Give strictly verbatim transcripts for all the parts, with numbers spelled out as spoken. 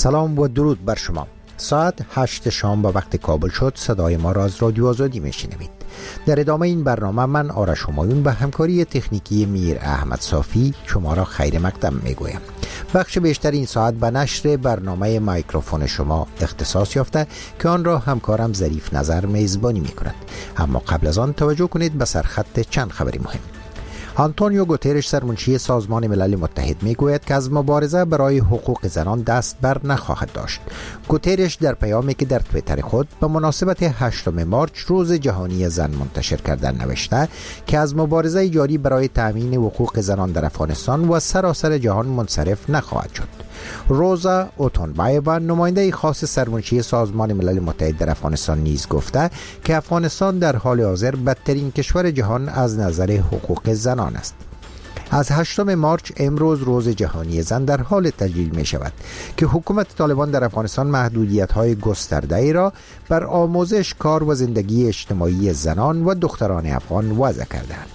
سلام و درود بر شما. ساعت هشت شام به وقت کابل شد. صدای ما را از رادیو آزادی میشنوید. در ادامه این برنامه من آرش همایون به همکاری تکنیکی میر احمد صافی شما را خیر مقدم میگویم. بخش بیشتر این ساعت به نشر برنامه میکروفون شما اختصاص یافته که آن را همکارم ظریف نظر میزبانی میکند. اما قبل از آن توجه کنید به سرخط چند خبری مهم. آنتونیو گوترش سرمنشی سازمان ملل متحد میگوید که از مبارزه برای حقوق زنان دست بر نخواهد داشت. گوترش در پیامی که در توییتر خود به مناسبت هشتم مارچ روز جهانی زن منتشر کرده نوشته که از مبارزه جاری برای تامین حقوق زنان در افغانستان و سراسر جهان منصرف نخواهد شد. روزا اوتونبایووا نماینده خاص سرمنشی سازمان ملل متحد در افغانستان نیز گفته که افغانستان در حال حاضر بدترین کشور جهان از نظر حقوق زنان است. از هشتم مارچ امروز روز جهانی زن در حال تجلیل می شود که حکومت طالبان در افغانستان محدودیت های گسترده ای را بر آموزش، کار و زندگی اجتماعی زنان و دختران افغان وضع کردند.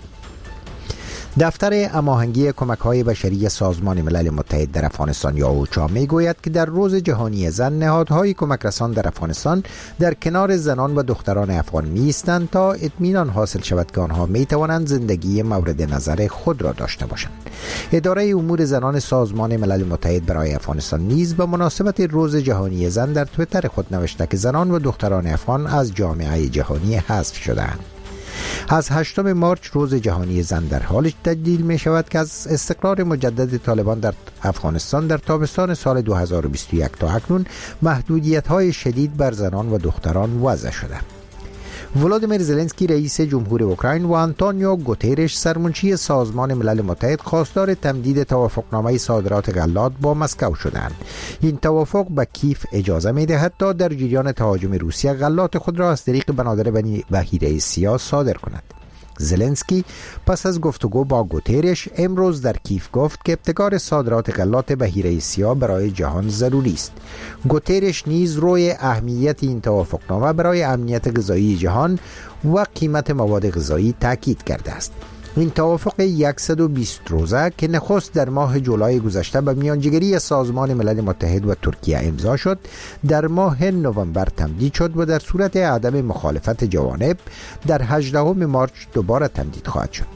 دفتر هماهنگی کمک‌های بشری سازمان ملل متحد در افغانستان یا اوچا میگوید که در روز جهانی زن نهادهای کمک رسان در افغانستان در کنار زنان و دختران افغان می‌ایستند تا اطمینان حاصل شود که آنها می‌توانند زندگی مورد نظر خود را داشته باشند. اداره امور زنان سازمان ملل متحد برای افغانستان نیز به مناسبت روز جهانی زن در توییتر خود نوشته که زنان و دختران افغان از جامعه جهانی حذف شده‌اند. از هشتم مارچ روز جهانی زن در حال تجلیل می شود که از استقرار مجدد طالبان در افغانستان در تابستان سال دو هزار و بیست و یک تا اکنون محدودیت های شدید بر زنان و دختران وضع شده. ولادیمیر زلنسکی رئیس جمهور اوکراین و آنتونیو گوترش سرمنشی سازمان ملل متحد خواستار تمدید توافقنامه صادرات غلات با مسکو شدند. این توافق به کیف اجازه می‌دهد تا در جریان تهاجم روسیه غلات خود را از طریق بنادر بحیره سیاه صادر کند. زلنسکی پس از گفتگو با گوترش امروز در کیف گفت که ابتکار صادرات غلات بحیره سیاه برای جهان ضروری است. گوترش نیز روی اهمیت این توافقنامه برای امنیت غذایی جهان و قیمت مواد غذایی تاکید کرده است. این توافق صد و بیست روزه که نخست در ماه جولای گذشته به میانجیگری سازمان ملل متحد و ترکیه امضا شد، در ماه نوامبر تمدید شد و در صورت عدم مخالفت جوانب در هجدهم مارچ دوباره تمدید خواهد شد.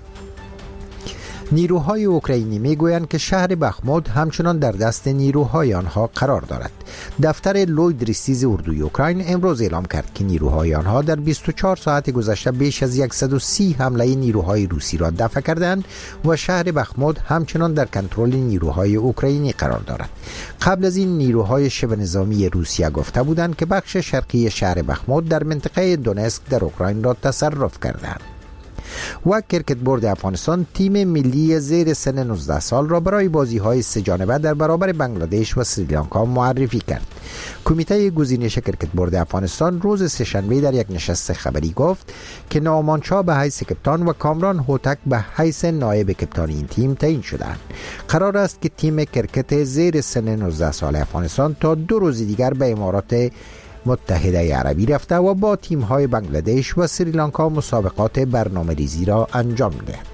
نیروهای اوکراینی میگویند که شهر بخمود همچنان در دست نیروهای آنها قرار دارد. دفتر لوید ریستیز اردوی اوکراین امروز اعلام کرد که نیروهای آنها در بیست و چهار ساعت گذشته بیش از صد و سی حمله نیروهای روسی را دفع کردند و شهر بخمود همچنان در کنترل نیروهای اوکراینی قرار دارد. قبل از این نیروهای شبه نظامی روسیه گفته بودند که بخش شرقی شهر بخمود در منطقه دونسک در اوکراین را تصرف کردند. و کرکت بورد افغانستان تیم ملی زیر سن نوزده سال را برای بازی‌های سه جانبه در برابر بنگلادش و سریلانکا معرفی کرد. کمیته گزینش کرکت بورد افغانستان روز سه‌شنبه در یک نشست خبری گفت که نعمان شاه به حیث کپتان و کامران هوتک به حیث نایب کپتان این تیم تعیین شدند. قرار است که تیم کرکت زیر سن نوزده سال افغانستان تا دو روز دیگر به امارات متحده عربی رفته و با تیم‌های بنگلادش و سریلانکا مسابقات برنامه‌ریزی را انجام دهد.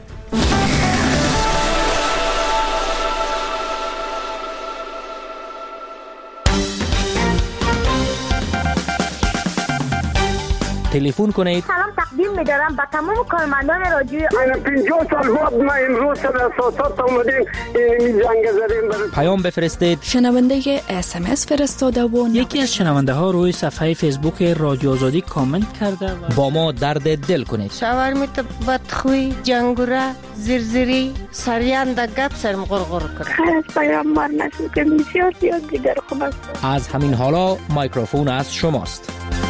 تلفن کنید. سلام تقدیم می‌دارم به تمام کارمندان رادیو. من پنجاه سال بعد ما امروز سر اساسات اومدیم این جنگ زدیم. پیام بفرستید. شنونده اس ام اس فرستاده و یکی از شنونده ها روی صفحه فیسبوک رادیو آزادی کامنت کرده و با ما درد دل کنید. شاورمیت بدخوی، جنگوره، زرزری، سریان در گپ سرم غرغر کرد. خیلی پیامبر نشد که بسیار زیاد دیگر خوب است. از همین حالا میکروفون از شماست.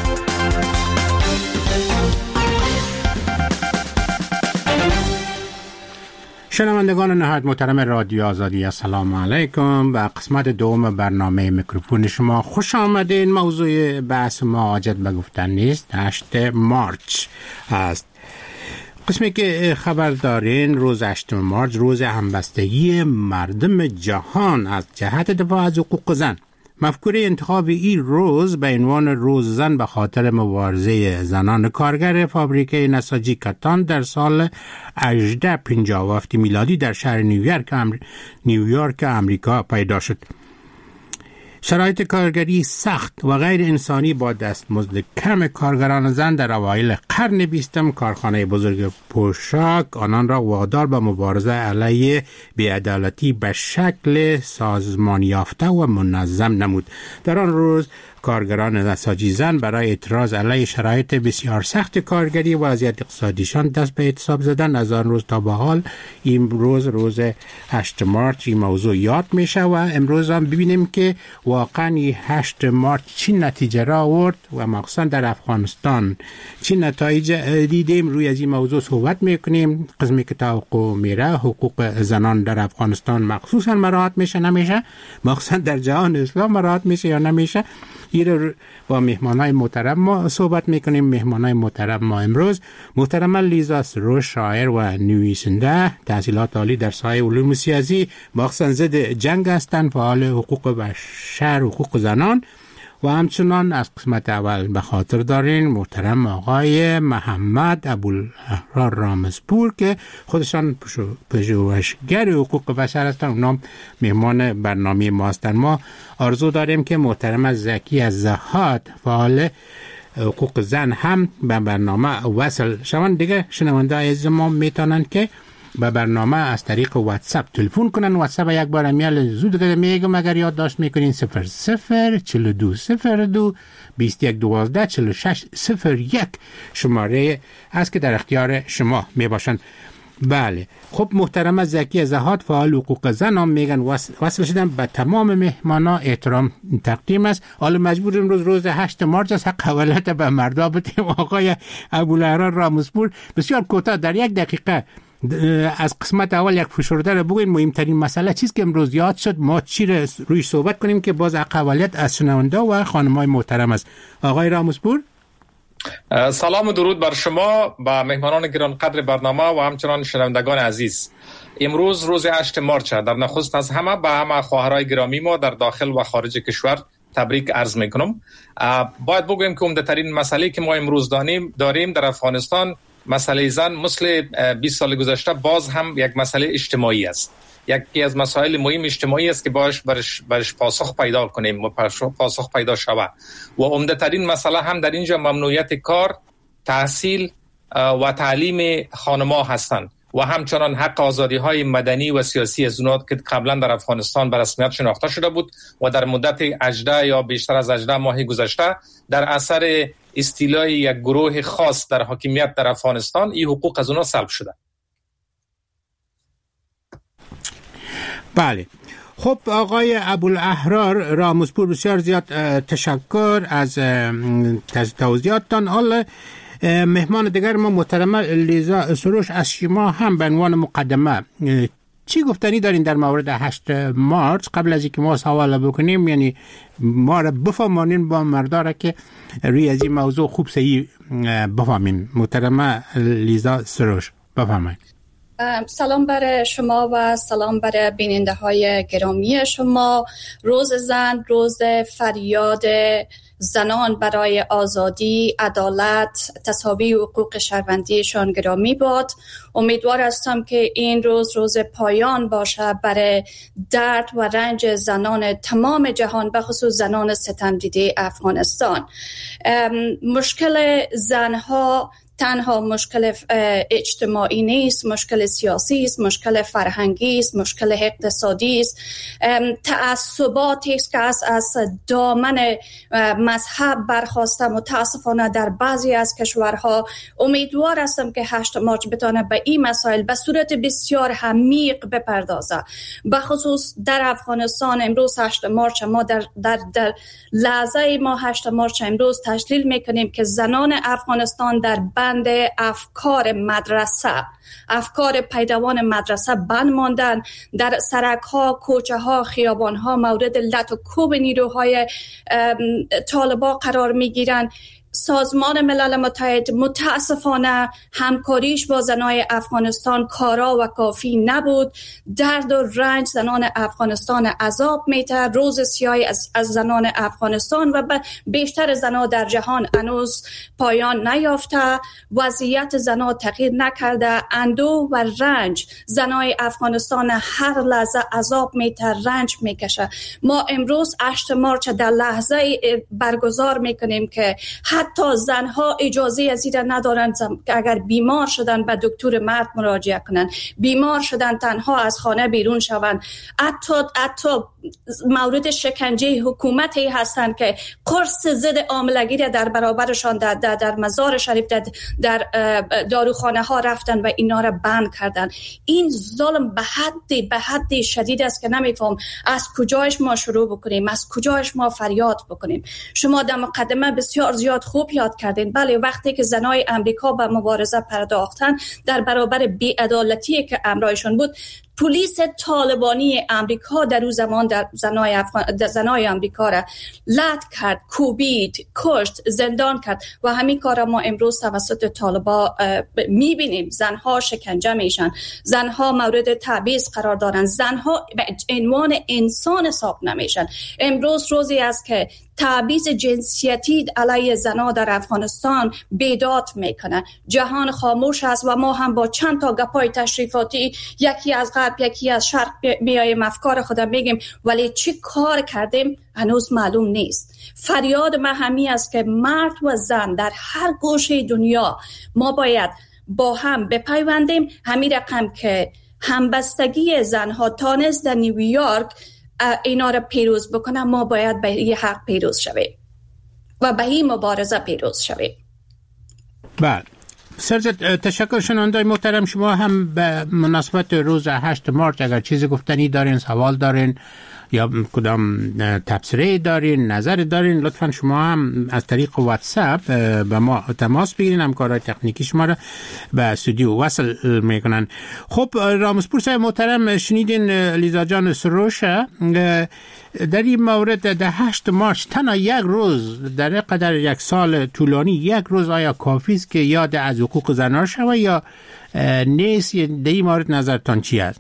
شنوندگان نهایت محترم رادیو آزادی، السلام علیکم. به قسمت دوم برنامه میکروفون شما خوش آمدین. موضوع بحث ما حاجت به گفتن نیست، هشتم مارچ است. قسمی که خبر دارین روز هشتم مارچ روز همبستگی مردم جهان از جهت دفاع از حقوق زن. مفکوره انتخاب این روز به عنوان روز زن به خاطر مبارزه زنان کارگر فابریکه نساجی کتان در سال هجده پنجاه و هفت میلادی در شهر نیویورک امر... نیویورک امریکا پیدا شد. شرایط کارگری سخت و غیر انسانی با دستمزد کم کارگران زن در اوایل قرن بیستم کارخانه بزرگ پوشاک آنان را وادار به مبارزه علیه بی‌عدالتی به شکل سازمان یافته و منظم نمود. در آن روز کارگران نساجی زن برای اعتراض علیه شرایط بسیار سخت کارگری و وضعیت اقتصادیشان دست به اعتصاب زدن. از آن روز تا به حال امروز روز هشتم مارس این موضوع یاد میشه و امروز هم ببینیم که واقعا هشتم مارس چی نتیجه را آورد و مخصوصا در افغانستان چی نتایج دیدیم. روی از این موضوع صحبت میکنیم. قسمی که توقع میره حقوق زنان در افغانستان مخصوصا مراعات میشه نمیشه، مخصوصا در جهان اسلام مراعات میشه یا نمیشه. این با مهمانای محترم ما صحبت میکنیم. مهمانای محترم ما امروز محترم لیزا سروش، شاعر و نویسنده، تحصیلات عالی در سایه علوم سیاسی، مخصوصا ضد جنگ هستند، فعال حقوق بشر و حقوق زنان و همچنان از قسمت اول به خاطر دارین محترم آقای محمد ابوالاحرار رامزپور که خودشان پژوهشگر حقوق بشر هستند. اونا مهمان برنامه ما هستند. ما آرزو داریم که محترم زکی از زهاد، فعال حقوق زن، هم به برنامه وصل شوند. دیگه شنونده عزیز ما میتونن که به برنامه از طریق واتساپ تلفن کنن. واتساپ یک بار میال زود دیگه میگم اگر یادداشت میکنین صفر صفر چهل و دو صفر دو بیست و یک دوازده چهل و شش صفر یک شماره است که در اختیار شما میباشند. بله خب محترم زکی زهاد، فعال حقوق زن، هم میگن وصل شدن به تمام مهمانا احترام تقدیم است. حالا مجبور امروز روز هشتم مارس است، حق اولت به مردا بدیم. آقای ابوالاحرار رامزپور بسیار کوتاه در یک دقیقه از قسمت اول یک فشرده رو بگوین. مهمترین مسئله چیست که امروز یاد شد، ما چی رو روی صحبت کنیم که باز اقوالت از شنونده و خانمای محترم است. آقای رامزپور. سلام و درود بر شما، با مهمانان گرانقدر برنامه و همچنان شنوندگان عزیز. امروز روز هشتم مارس در نخست از همه به همه خواهرای گرامی ما در داخل و خارج کشور تبریک عرض میکنم. باید بگویم که عمده‌ترین مسئله که ما امروز داریم داریم در افغانستان مسئله زن مثل بیست سال گذشته باز هم یک مسئله اجتماعی است. یکی از مسائل مهم اجتماعی است که باش برش, برش پاسخ پیدا کنیم و پاسخ پیدا شود. و عمده‌ترین مسئله هم در اینجا ممنوعیت کار، تحصیل و تعلیم خانم‌ها هستند و همچنان حق آزادی‌های مدنی و سیاسی از اونها که قبلا در افغانستان به رسمیت شناخته شده بود و در مدت هجده یا بیشتر از هجده ماه گذشته در اثر استیلای یک گروه خاص در حاکمیت در افغانستان این حقوق از اونها سلب شده. بله خب آقای ابوالاحرار رامزپور بسیار زیاد تشکر از توضیحاتتان. حالا مهمان دیگر ما محترم لیزا سروش از شما هم به عنوان مقدمه چی گفتنی دارین در مورد هشتم مارس قبل از اینکه ما سوال بکنیم؟ یعنی ما را بفهمانین با مرداره که روی از این موضوع خوب صحیح بفهمین. محترم لیزا سروش بفهمین. سلام برای شما و سلام برای بیننده های گرامی شما. روز زن روز فریاد زنان برای آزادی، عدالت، تساوی و حقوق شهروندیشان گرامی باد. امیدوار هستم که این روز روز پایان باشه برای درد و رنج زنان تمام جهان، به خصوص زنان ستم دیده افغانستان. مشکل زنها تنها مشکل اجتماعی نیست، مشکل سیاسی است، مشکل فرهنگی است، مشکل اقتصادی است، تعصباتی است که از از دامن مذهب برخواسته. متاسفانه در بعضی از کشورها. امیدوار هستم که هشتم مارس بتونه به این مسائل به صورت بسیار عمیق بپردازه. به خصوص در افغانستان امروز هشتم مارس ما در در در لحظه ما هشتم مارس امروز تشکیل میکنیم که زنان افغانستان در بند افکار مدرسه، افکار پیروان مدرسه بند ماندن، در سرک ها، کوچه ها، خیابان ها مورد لط و کوب نیروهای طالبان قرار می گیرن. سازمان ملل متحد متاسفانه همکاریش با زنای افغانستان کارا و کافی نبود. درد و رنج زنان افغانستان عذاب میته، روز سیاهی از, از زنان افغانستان و بیشتر زنان در جهان هنوز پایان نیافته. وضعیت زنان تغییر نکرده. اندوه و رنج زنای افغانستان هر لحظه عذاب میته، رنج میکشه. ما امروز هشتم مارچ در لحظه برگزار میکنیم که حتی زنها اجازه از این ندارند که اگر بیمار شدن به دکتر مرد مراجعه کنند، بیمار شدن تنها از خانه بیرون شوند. حتی حتی مورد شکنجه حکومتی هستند که قرص ضد حاملگی را در برابرشان در, در, در مزار شریف در, در داروخانه ها رفتن و اینا را بند کردن. این ظلم به حد به حد شدید است که نمیفهم از کجایش ما شروع بکنیم، از کجایش ما فریاد بکنیم. شما در مقدمه بسیار زیاد خوب یاد کردین. بله، وقتی که زنای امریکا به مبارزه پرداختن در برابر بی‌عدالتی که امرایشون بود، پلیس طالبانی امریکا در اون زمان در زنای, افغان... در زنای امریکا را لط کرد، کوبید، کشت، زندان کرد و همین کار را ما امروز توسط طالبا میبینیم. زنها شکنجه میشن، زنها مورد تبعیض قرار دارن، زنها به عنوان انسان حساب نمیشن. امروز روزی است که تبعیض جنسیتی علیه زنها در افغانستان بیداد میکنه. جهان خاموش است و ما هم با چند تا گپای تشریفاتی، یکی از غرب یکی از شرق میایم افکار خودم میگیم، ولی چی کار کردیم هنوز معلوم نیست. فریاد من همین است که مرد و زن در هر گوشه دنیا ما باید با هم بپیوندیم. همین رقم که همبستگی زنها تانست در نیویورک اینا را پیروز بکنم، ما باید به این حق پیروز شویم و به این مبارزه پیروز شویم. بله، سرزد تشکر. شنوندای محترم، شما هم به مناسبت روز هشت مارچ اگر چیزی گفتنی دارین، سوال دارین یا کدام تبصره دارین، نظر دارین، لطفا شما هم از طریق واتساپ به ما تماس بگیرین. همکارای تکنیکی شما را به استودیو وصل میکنن. خب رامسپور صاحب محترم، شنیدین لیزا جان سروشه در این مورد در هشت مارچ تنها یک روز در قدر یک سال طولانی، یک روز آیا کافی است که یاد از حقوق زنان شود یا نیست؟ در این مورد نظرتان چی است؟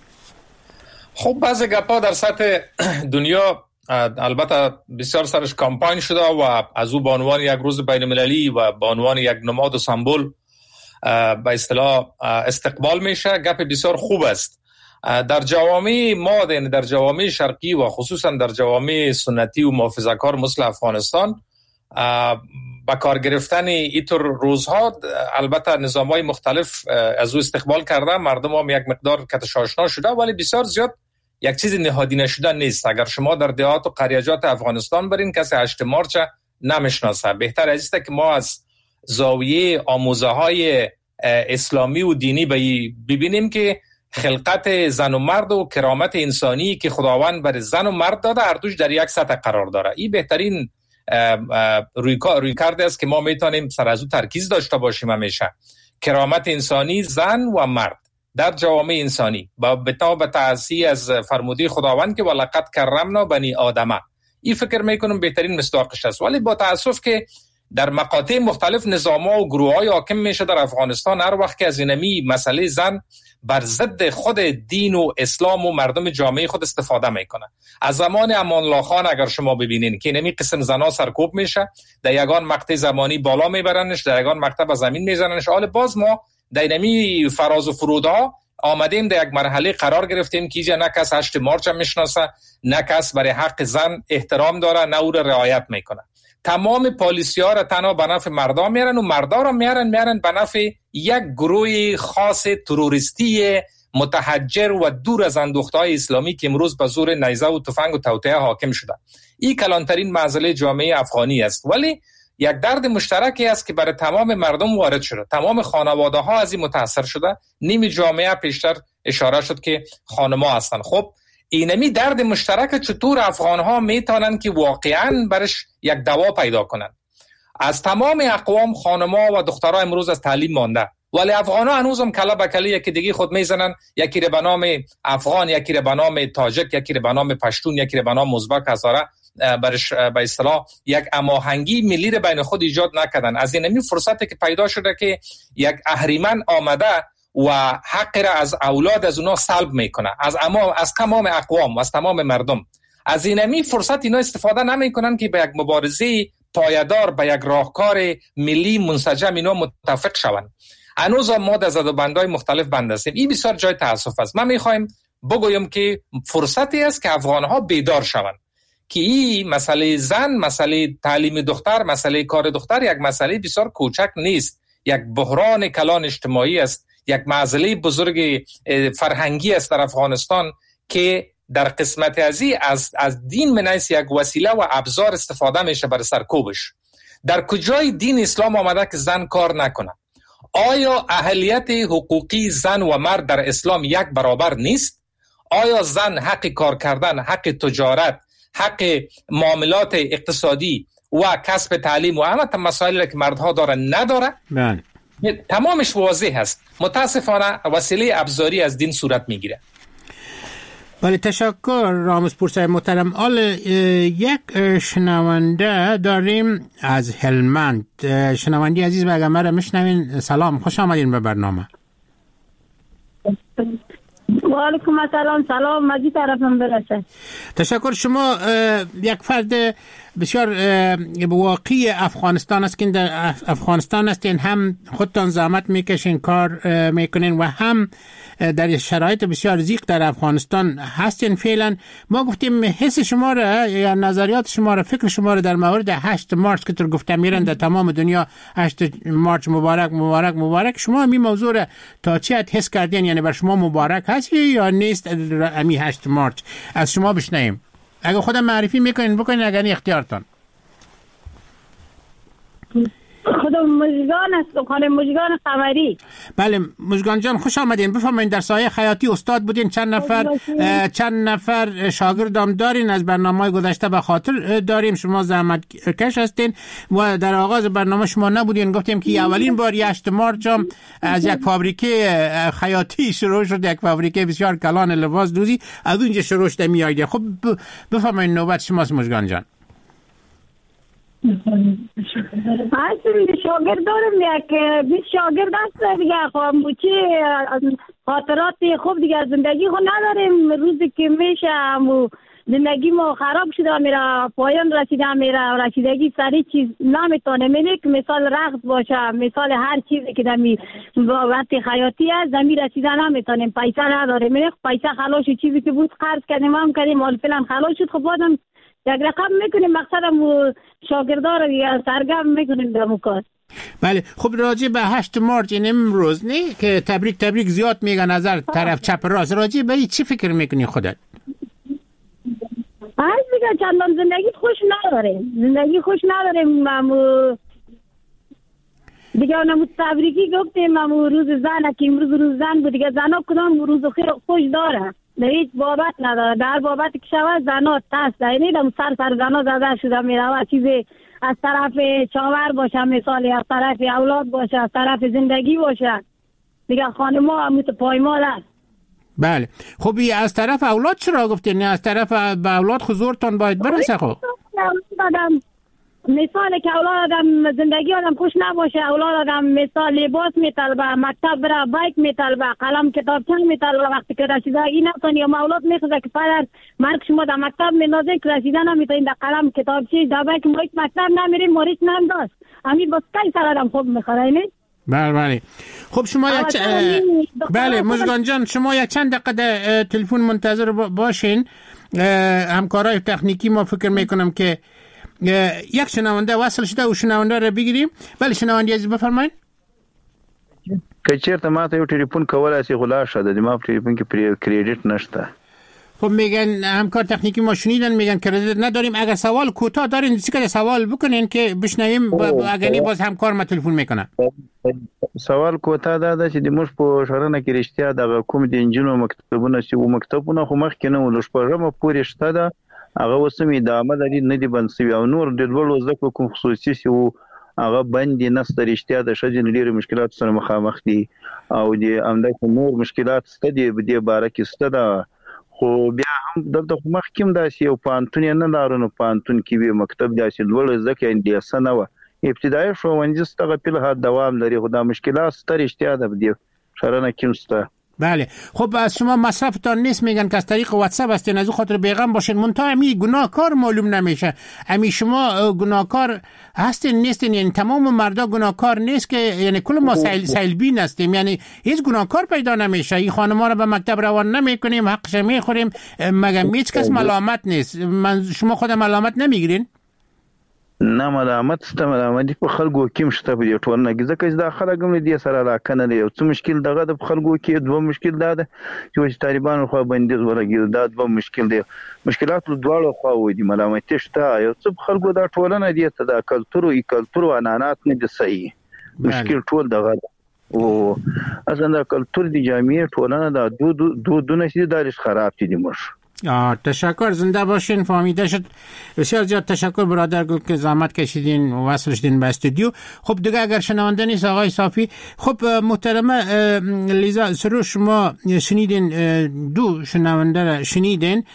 خب بعضی گپا در سطح دنیا البته بسیار سرش کامپاین شده و از او به عنوان یک روز بین المللی و به عنوان یک نماد و سمبل به اصطلاح استقبال میشه. گپ بسیار خوب است. در جوامع ما، در جوامع شرقی و خصوصا در جوامع سنتی و محافظه‌کار مثل افغانستان، با کار گرفتن اینطور روزها البته نظام‌های مختلف از او استقبال کرده، مردم هم یک مقدار کتش آشنا شده، ولی بسیار زیاد یک چیز نهادی نشده نیست. اگر شما در دهات و قریجات افغانستان برین، کسی هشت مارچ نمیشناسه. بهتر است که ما از زاویه آموزه‌های اسلامی و دینی ببینیم که خلقت زن و مرد و کرامت انسانی که خداوند بر زن و مرد داده، هر دوش در یک سطح قرار داره. این بهترین روی روی کرده است که ما میتونیم سر از او ترکیز داشته باشیم. همیشه کرامت انسانی، زن و مرد در جوامع انسانی با به تعصی از فرموده خداوند که ولقد کرمنا بنی آدمه، این فکر میکنم بهترین مصداقش است. ولی با تاسف که در مقاطع مختلف نظام‌ها و گروه‌های حاکم میشه در افغانستان، هر وقت که از اینمی مسئله زن بر ضد خود دین و اسلام و مردم جامعه خود استفاده میکنه. از زمان امان الله خان اگر شما ببینین که اینمی قسم زنا سرکوب میشه، در یگان مقطع زمانی بالا میبرنش، در یگان مقطع به زمین میزننش. حال باز ما در اینمی فراز و فرودها آمدیم در یک مرحله قرار گرفتیم که اینجا نه کس هشت مارچ میشناسه، نه کس برای حق زن احترام داره، نه او را رعایت میکنه. تمام پالیسی‌ها را تنها به نفع مردا میارن و مردا را میارن میارن به نفع یک گروه خاص تروریستی متحجر و دور از اندوخته‌های اسلامی که امروز به زور نیزه و تفنگ و توطئه حاکم شده. این کلانترین معضله جامعه افغانی است، ولی یک درد مشترکی است که برای تمام مردم وارد شده. تمام خانواده‌ها از این متاثر شده. نیم جامعه پیشتر اشاره شد که خانم‌ها هستند. خب اینمی درد مشترک چطور افغان‌ها میتونن که واقعاً برش یک دوا پیدا کنن؟ از تمام اقوام خانم‌ها و دخترها امروز از تعلیم مانده، ولی افغان‌ها هنوزم کلا به کلی یکی دیگه خود میزنن، یکی رو به نام افغان، یکی رو به نام تاجک، یکی رو به نام پشتون، یکی رو به نام ازبک هزاره. برش به اصطلاح یک هماهنگی ملی را بین خود ایجاد نکردن. از این فرصتی که پیدا شده که یک اهریمن آمده و حق را از اولاد از اونا سلب میکنه، از اما از تمام اقوام و از تمام مردم. از این فرصت اینا استفاده نمیکنن که به یک مبارزه پایدار، به یک راهکار ملی منسجم اینا متفق شوند. هنوز ما در زدوبندهای مختلف بند هستیم. این بسیار جای تاسف است. ما میخوایم بگویم که فرصتی است که افغانها بیدار شوند که این مسئله زن، مسئله تعلیم دختر، مسئله کار دختر یک مسئله بسیار کوچک نیست، یک بحران کلان اجتماعی است، یک معضله بزرگ فرهنگی است در افغانستان که در قسمت ازی از از دین منیس یک وسیله و ابزار استفاده میشه برای سرکوبش. در کجای دین اسلام آمده که زن کار نکنه؟ آیا اهلیت حقوقی زن و مرد در اسلام یک برابر نیست؟ آیا زن حق کار کردن، حق تجارت، حق معاملات اقتصادی و کسب تعلیم و همه مسائلی که مردها دارن نداره؟ بله. تمامش واضح هست. متاسفانه وسیله ابزاری از دین صورت میگیره. بله، تشکر رامز پور صاحب محترم. حال یک شنونده داریم از هلمند. شنوندی عزیز بگم مرا میشنوین؟ سلام، خوش آمدین به برنامه. و علیکم السلام. سلام، مجید طرفم برسه. تشکر. شما یک فرد بسیار واقعی افغانستان است که در افغانستان هستین، هم خودتان زحمت میکشین، کار میکنین و هم در شرایط بسیار ضیق در افغانستان هستین فعلا. ما گفتیم حس شما را یا نظریات شما را، فکر شما را در مورد هشت مارچ که تو گفتم میرن در تمام دنیا هشت مارچ مبارک مبارک مبارک، شما همین موضوع را تا چه حد حس کردین؟ یعنی بر شما مبارک هست یا نیست همین هشت مارچ؟ از شما بشنویم. اگه خودم معرفی میکنین بکنین، اگر اختیارتان. خودم مجگان است، خانم مجگان قمری. بله مجگان جان، خوش آمدین. بفرمایید در سایه خیاطی استاد بودین، چند نفر چند نفر شاگردام دارین، از برنامه‌های گذشته به خاطر داریم. شما زحمت کش هستین و در آغاز برنامه شما نبودین، گفتیم که اولین بار هشت مارچ هم از یک فابریکه خیاطی شروع شد، یک فابریکه بسیار کلان لباس دوزی، از اونجا شروع شده میاد. خب بفرمایید نوبت شماست مجگان جان. اصلا شاگرد دارم، یک بیست شاگرد هست دیگه. خب چی خاطرات خوب دیگه از زندگی خود نداریم. روزی که میشه زندگی ما خراب شده، میره پایان رسیده، میره رسیدگی سری چیز نمیتونه میده که مثال رقص باشه، مثال هر چیزی که دمی وقتی خیاطی است دمی رسیده نمیتونیم، پیسه نداریم، میره پیسه خلاص چیزی که بود قرض کردیم هم کردیم، مال فلان خلاص شد. خب بعدم یک رقم میکنیم، مقصدم شاگردار رو سرگرم میکنیم در مکار. بله. خب راجع به هشت مارچ این امروز نه که تبریک تبریک زیاد میگن نظر طرف چپ راست، راجع به این چی فکر میکنی خودت؟ از دیگه چندان زندگی خوش نداریم، زندگی خوش نداریم. امو دیگه اونم تبریکی گفتیم، امو روز زن که امروز روز زن بود دیگه، زنا کدام روز خوش داره، در هیچ بابت نداره. در بابت که شود زنا تست داره، نیدم سر سر زنا زده شده میره و چیزی از طرف چاور باشه، مثالی از طرف اولاد باشه، از طرف زندگی باشه دیگه. خانم ها همون پایمال است. بله. خب از طرف اولاد چرا گفتین؟ نه از طرف به اولاد خضورتان باید برسه. خب مثال که اولاد آدم زندگی آدم خوش نباشه، اولاد آدم مثال لباس میطلبه، مکتب بره، بایک میطلبه، قلم کتابچه میطلبه، وقتی که رسیدگی نکنی یا اولاد میخواد که پدر مرگ شما در مکتب میندازه که رسیدن نمیتونین، در قلم کتابچه در بایک ما مکتب نمیریم، ماریش ننداز همین باز کی سر آدم خوب میخوره. نه بله بله. خب شما یک چ... بله مجگان جان، شما یک چند دقیقه تلفن منتظر باشین. همکارای تکنیکی ما فکر میکنم که یک شنونده وصل شده و شنونده رو بگیریم. بله شنونده عزیز بفرمایید. که چیرته ما ته یو ټلیفون کولای شي غلا شده د ما په ټلیفون کې کریډیټ نشته. خب میگن همکار تکنیکی ما شنیدن میگن کریدیت نداریم. اگر سوال کوتاه دارین چیکار سوال بکنین که بشنویم، اگر نه باز همکار ما تلفن میکنه. سوال کوتاه ده چې د موږ په شورنه کې رښتیا د کوم د انجینو مکتبونه چې و مکتبونه خو مخ کې نه ولښ پرمه پورې شته ده، هغه وسمې د عمل لري نه دی بنسوي او نور د ډول زکه کوم خصوصي سي او هغه باندې نس د رښتیا د شجن لري مشکلات سره مخامخ دي او د امده نور مشکلات ستدي په دې باره کې ستده. خو بیا هم دلته مخکیم داسې یو پانتون نه لارو پانتون کې به مکتب داسې لوړ زکه اندیسه نه و ابتدایي ښوونځي ستغه په لحاظ دوام لري خو دا مشکلات ستر اشتیا ده دی شرانه کیمسته. بله خب از شما مصرفتان نیست میگن که از طریق واتساپ هستین از اون خاطر بیغم باشین منتها امی گناهکار معلوم نمیشه. امی شما گناهکار هستین نیستین یعنی تمام مردا گناهکار نیست که یعنی کل ما سیل سیلبین هستیم یعنی هیچ گناهکار پیدا نمیشه. این خانم‌ها رو به مکتب روان نمیکنیم حقش میخوریم مگه هیچ کس ملامت نیست. من شما خود ملامت نمیگیرین؟ نه ملامت ست ملامت په خلکو کې مشته په ټولنه کې ځکه چې دا خلک هم دې سره راکنه دی یو څه مشکل دغه د خلکو کې دوه مشکل دا ده چې طالبان خو بندیز ورګي دا دوه مشکل دی مشکلات دواړو خو و دي ملامت شته یو څه خلکو دا ټولنه دی ته دا کلتور او کلتور او انانات نه دي صحیح مشکل ټول دغه او اصلا کلتور دی جامعه ټولنه دا دو دو دونه چې دارش خراب دي مش. تشکر زنده باشین فهمیده شد. بسیار زیاد تشکر برادر گل که زحمت کشیدین و وصل شدین به استودیو. خب دیگه اگر شنونده نیست آقای صافی خب محترمه لیزا سروش شما شنیدین دو شنونده را شنیدین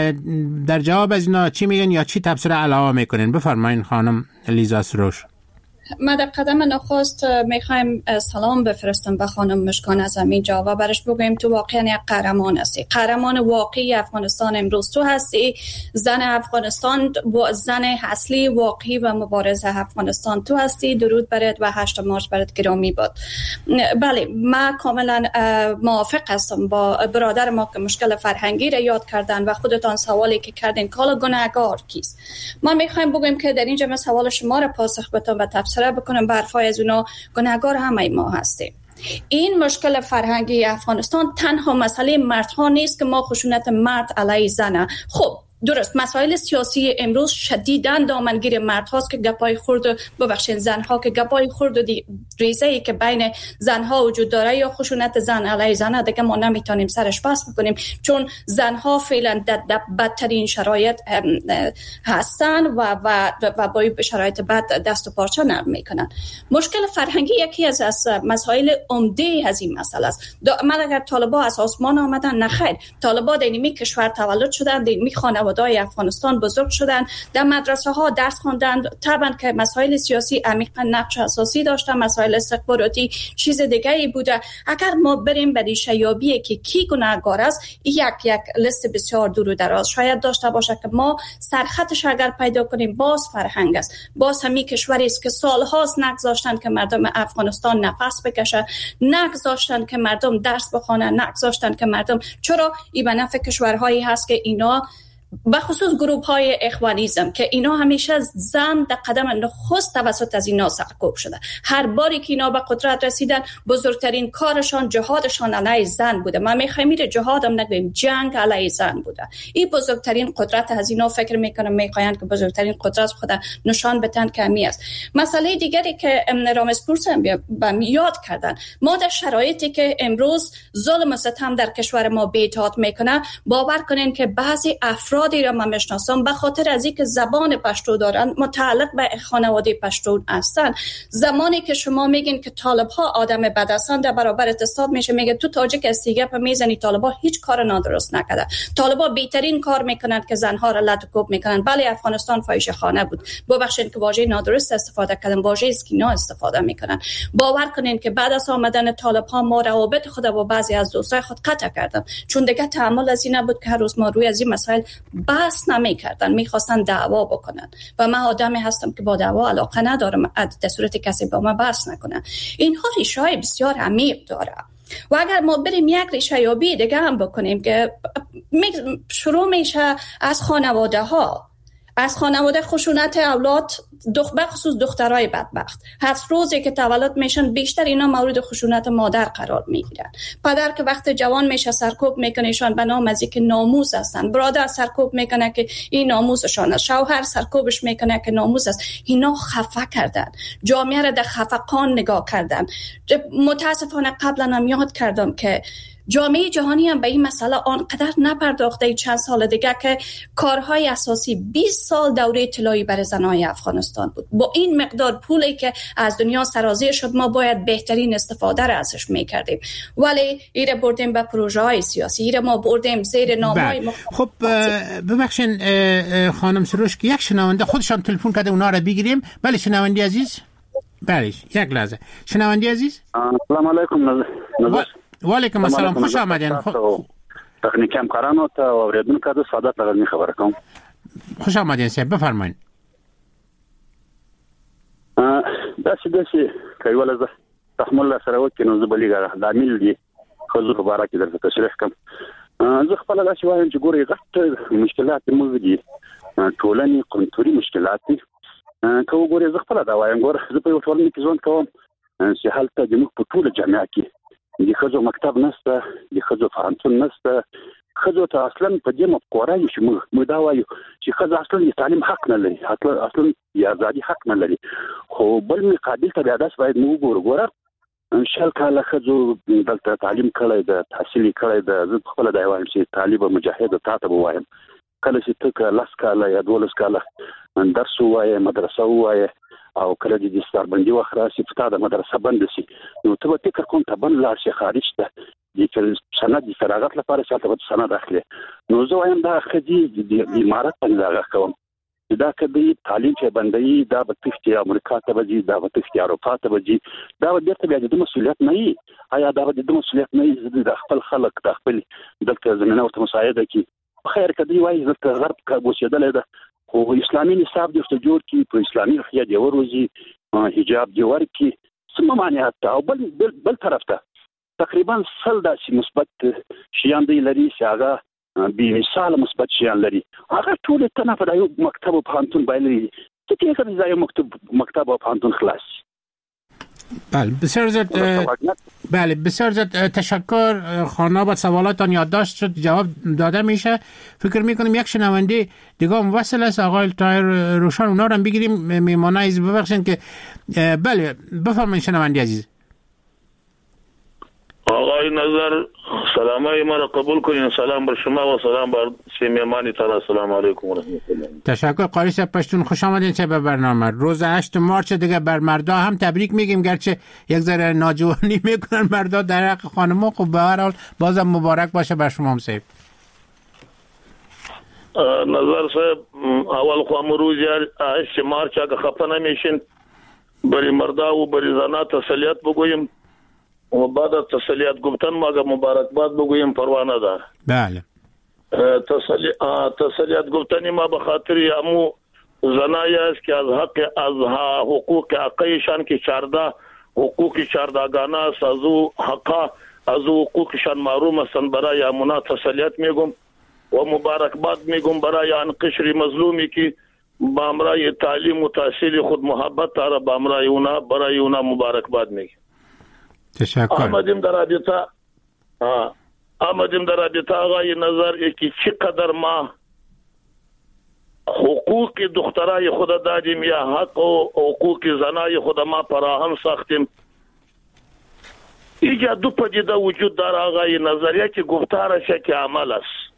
در جواب از اینا چی میگن یا چی تبصره علاوه میکنین؟ بفرمایین خانم لیزا سروش. ما در قدم نخست میخوایم سلام بفرستم به خانم مشکان از اینجا و برش بگویم تو واقعا یک قهرمان هستی، قهرمان واقعی افغانستان امروز تو هستی، زن افغانستان و زن اصلی واقعی و مبارز افغانستان تو هستی. درود برات و هشت مارچ برات گرامی باد. بله ما کاملا موافق هستم با برادر ما که مشکل فرهنگی را یاد کردن و خودتان سوالی که کردین کالا گناهکار کیست. ما میخوایم بگویم که در اینجا من سوال شما را پاسخ بدم و تفسیر بکنم برفای از اونا گناهکار همه ما هستیم. این مشکل فرهنگی افغانستان تنها مسئله مردها نیست که ما خشونت مرد علیه زنه. خب درست مسائل سیاسی امروز شدیداً دامنگیر مرد هاست که گپای خورد ببخشید زنها که گپای خورد و ریزه‌ای که بین زنها وجود داره یا خشونت زن علیه زن دیگه ما نمیتونیم سرش پس بکنیم چون زنها فعلا در بدترین شرایط هستن و و و با شرایط بد دست و پارچه نرم میکنن. مشکل فرهنگی یکی از از مسائل عمده از این مسئله است. من اگر طالبا از آسمان آمدن نخیر، طالبا در این کشور تولد شدن، در این خانواده‌های افغانستان بزرگ شدن، در مدرسه ها درس خواندن، طبعا که مسائل سیاسی عمیقا نقش اساسی داشتن، مسائل استخباراتی چیز دیگه ای بوده. اگر ما بریم به ریشه یابی که کی گناهکار است، یک یک لیست بسیار دور و دراز شاید داشته باشه که ما سرخطش اگر پیدا کنیم باز فرهنگ است، باز همین کشوری است که سالهاست نگذاشتن که مردم افغانستان نفس بکشه، نگذاشتن که مردم درس بخونن، نگذاشتن که مردم چرا این به نفع کشورهایی هست که اینا به خصوص گروه های اخوانیزم که اینا همیشه زن در قدم نخست توسط از اینا سرکوب شده. هر باری که اینا به قدرت رسیدن بزرگترین کارشان جهادشان علیه زن بوده. ما میخوایم میره جهاد هم نگویم، جنگ علیه زن بوده. این بزرگترین قدرت از اینا فکر میکنم میخواین که بزرگترین قدرت خود نشان بدن که همی است. مسئله دیگری که رامسپورس هم یاد کردن، ما در شرایطی که امروز ظلم و ستم در کشور ما بی‌اطاعت میکنه، باور کنین که بعضی افراد افرادی را من میشناسم به خاطر از اینکه زبان پشتو دارن، متعلق به خانواده پشتو هستن. زمانی که شما میگین که طالب ها آدم بد هستند، در برابر اتصاب میشه میگه تو تاجیک هستی، گپ میزنی طالبا هیچ کار نادرست نکرده. طالبا بهترین کار میکنند که زنها را لط و کوب میکنند. بله افغانستان فاحشه خانه بود، ببخشید که واژه نادرست استفاده کردم، واژه اسکینا استفاده میکنن. باور کنین که بعد از آمدن طالب ها ما روابط خود با بعضی از دوستای خود قطع کردم، چون دیگه تحمل از این نبود که هر روز ما روی از این مسائل بحث نمی‌کردن، می‌خواستن دعوا بکنن و من آدمی هستم که با دعوا علاقه ندارم، در صورت کسی با من بحث نکنه. اینها ریشه‌های بسیار عمیق داره و اگر ما بریم یک ریشه یابی دیگه هم بکنیم که شروع میشه از خانواده ها، از خانواده خشونت اولاد، دخ بخصوص دخترای بدبخت. هر روزی که تولد میشن بیشتر اینا مورد خشونت مادر قرار میگیرن. پدر که وقت جوان میشه سرکوب میکنهشان به نام از اینکه ناموس هستن، برادر سرکوب میکنه که این ناموسشان است، شوهر سرکوبش میکنه که ناموس است. اینا خفه کردن، جامعه را در خفقان نگاه کردن. متاسفانه قبلا هم یاد کردم که جامعه جهانی هم به این مسئله آنقدر نپرداخته چند سال دیگه که کارهای اساسی بیست سال دوره اطلاعی برای زنای افغانستان بود. با این مقدار پولی که از دنیا سرازیر شد ما باید بهترین استفاده را ازش میکردیم، ولی ایره بردیم به پروژه های سیاسی، ایره ما بردیم زیر نامهای بله. خب ببخشین خانم سروش که یک شنونده خودشان تلفن کرده اونا را بگیریم. بله شنونده عزیز. بله یک لحظه شنونده عزیز. السلام علیکم. و علیکم السلام، خوش آمدین. تکنیکی همکارانو ته او اوریدونکو ته سعادت لرم خبره کوم. خوش آمدین صاحب، بفرمایئ. ا داسې داسې کایواله زه تحمل سره وکړم نو زه بلیګا د عامل دي خزر مبارک درته تشریح کوم. زه خپل داسې وایم چې ګوري غټ مشکلات موږ دي ټولنې قنتوري مشکلات دي. که وګورئ زه خپل دا وایم ګور زه په یو ټولنه کې ژوند کوم چې هلته د موږ په ټوله جامعه کې د ښځو مکتب نشته، د ښځو پوهنتون نشته. ښځو ته اصلا په دې مفکوره یو چې موږ موږ دا وایو چې ښځه اصلا د تعلیم حق نه لري، اصلا د ازادي حق نه لري. خو بل مقابل ته بیا داس باید موږ وګورو شل کاله ښځو دلته تعلیم کړی د تحصیل کړی د زه خپل دا وایم چې طالب مجاهد ته ته وایم کله چې ته لاس کاله یا دولس کاله درس وایې مدرسه وایې او کله چې د ستاربندي وخره چې فتا د مدرسه بند شي نو ته به فکر کوم ته بند لا شي خارج ته د سند د فراغت لپاره چې ته سند اخلي. نو زه وایم دا خدي د امارات په لاره کوم دا کدی تعلیم چې بندي دا به تختی امریکا ته وځي، دا به تختی اروپا ته وځي، دا به د بیا د مسؤلیت نه وي. آیا دا به د مسؤلیت نه وي د خپل خلک د خپل دلته زمينه او مساعده کی خیر کدی وایي د غرب کا بوسیدل ده خو اسلامي نصاب د جوړ کی په اسلامي خیا دی وروزي حجاب دی ورکی سم معنی حتی او بل بل, بل طرف ته تقریبا سل داسې مثبت شیان دی لري چې هغه به مثال مثبت شیان لري. هغه ټول ته نه په یو مکتب او پوهنتون باندې چې کې ځای مکتب مکتب او پوهنتون خلاص. بله بسیار زیاد بله بسیار زیاد تشکر. خانم سوالاتان یادداشت شد، جواب داده میشه. فکر میکنم یک شنونده دیگه هم وصل است، آقای طاهر روشن، اونا رو هم بگیریم. میمانه عزیز ببخشید که بله بفرمایید شنونده عزیز. آقای نظر سلامای مرا قبول کنین. سلام بر شما و سلام بر میهمانی تعالی. السلام علیکم و رحمت الله. تشکر قاری صاحب پشتون، خوش آمدین چه به برنامه. روز هشت مارچ دیگه بر مردا هم تبریک میگیم، گرچه یک ذره ناجوانی میکنن مردا در حق خانم‌ها. خب به هر حال بازم مبارک باشه بر شما هم صاحب. نظر صاحب اول خو امروز هشت مارچ اگه خفه نمیشین بری مردا و بری زنا تسلیت بگویم و بعد از تسلیت گفتن ما اگر مبارکباد بگویم پروانه دار. بله تسلی... تسلیت گفتنی ما به خاطر امو زنایی است که از حق از حقوق حقیشان که چارده حقوق چاردگانه است از او حقا از او حقوقشان محروم هستند. برای امونا تسلیت میگم و مبارکباد میگم برای آن قشر مظلومی که با امرای تعلیم و تحصیل خود محبت داره، با امرای اونا برای اونا مبارکباد میگم. تشکر. آمدیم در رابطه آمدیم در رابطه آقای نظر که چقدر ما حقوق دخترای خود دادیم یا حق و حقوق زنای خود ما فراهم ساختیم. اینجا دو پدیده وجود داره آقای نظر، یکی گفتارش یکی عمل است.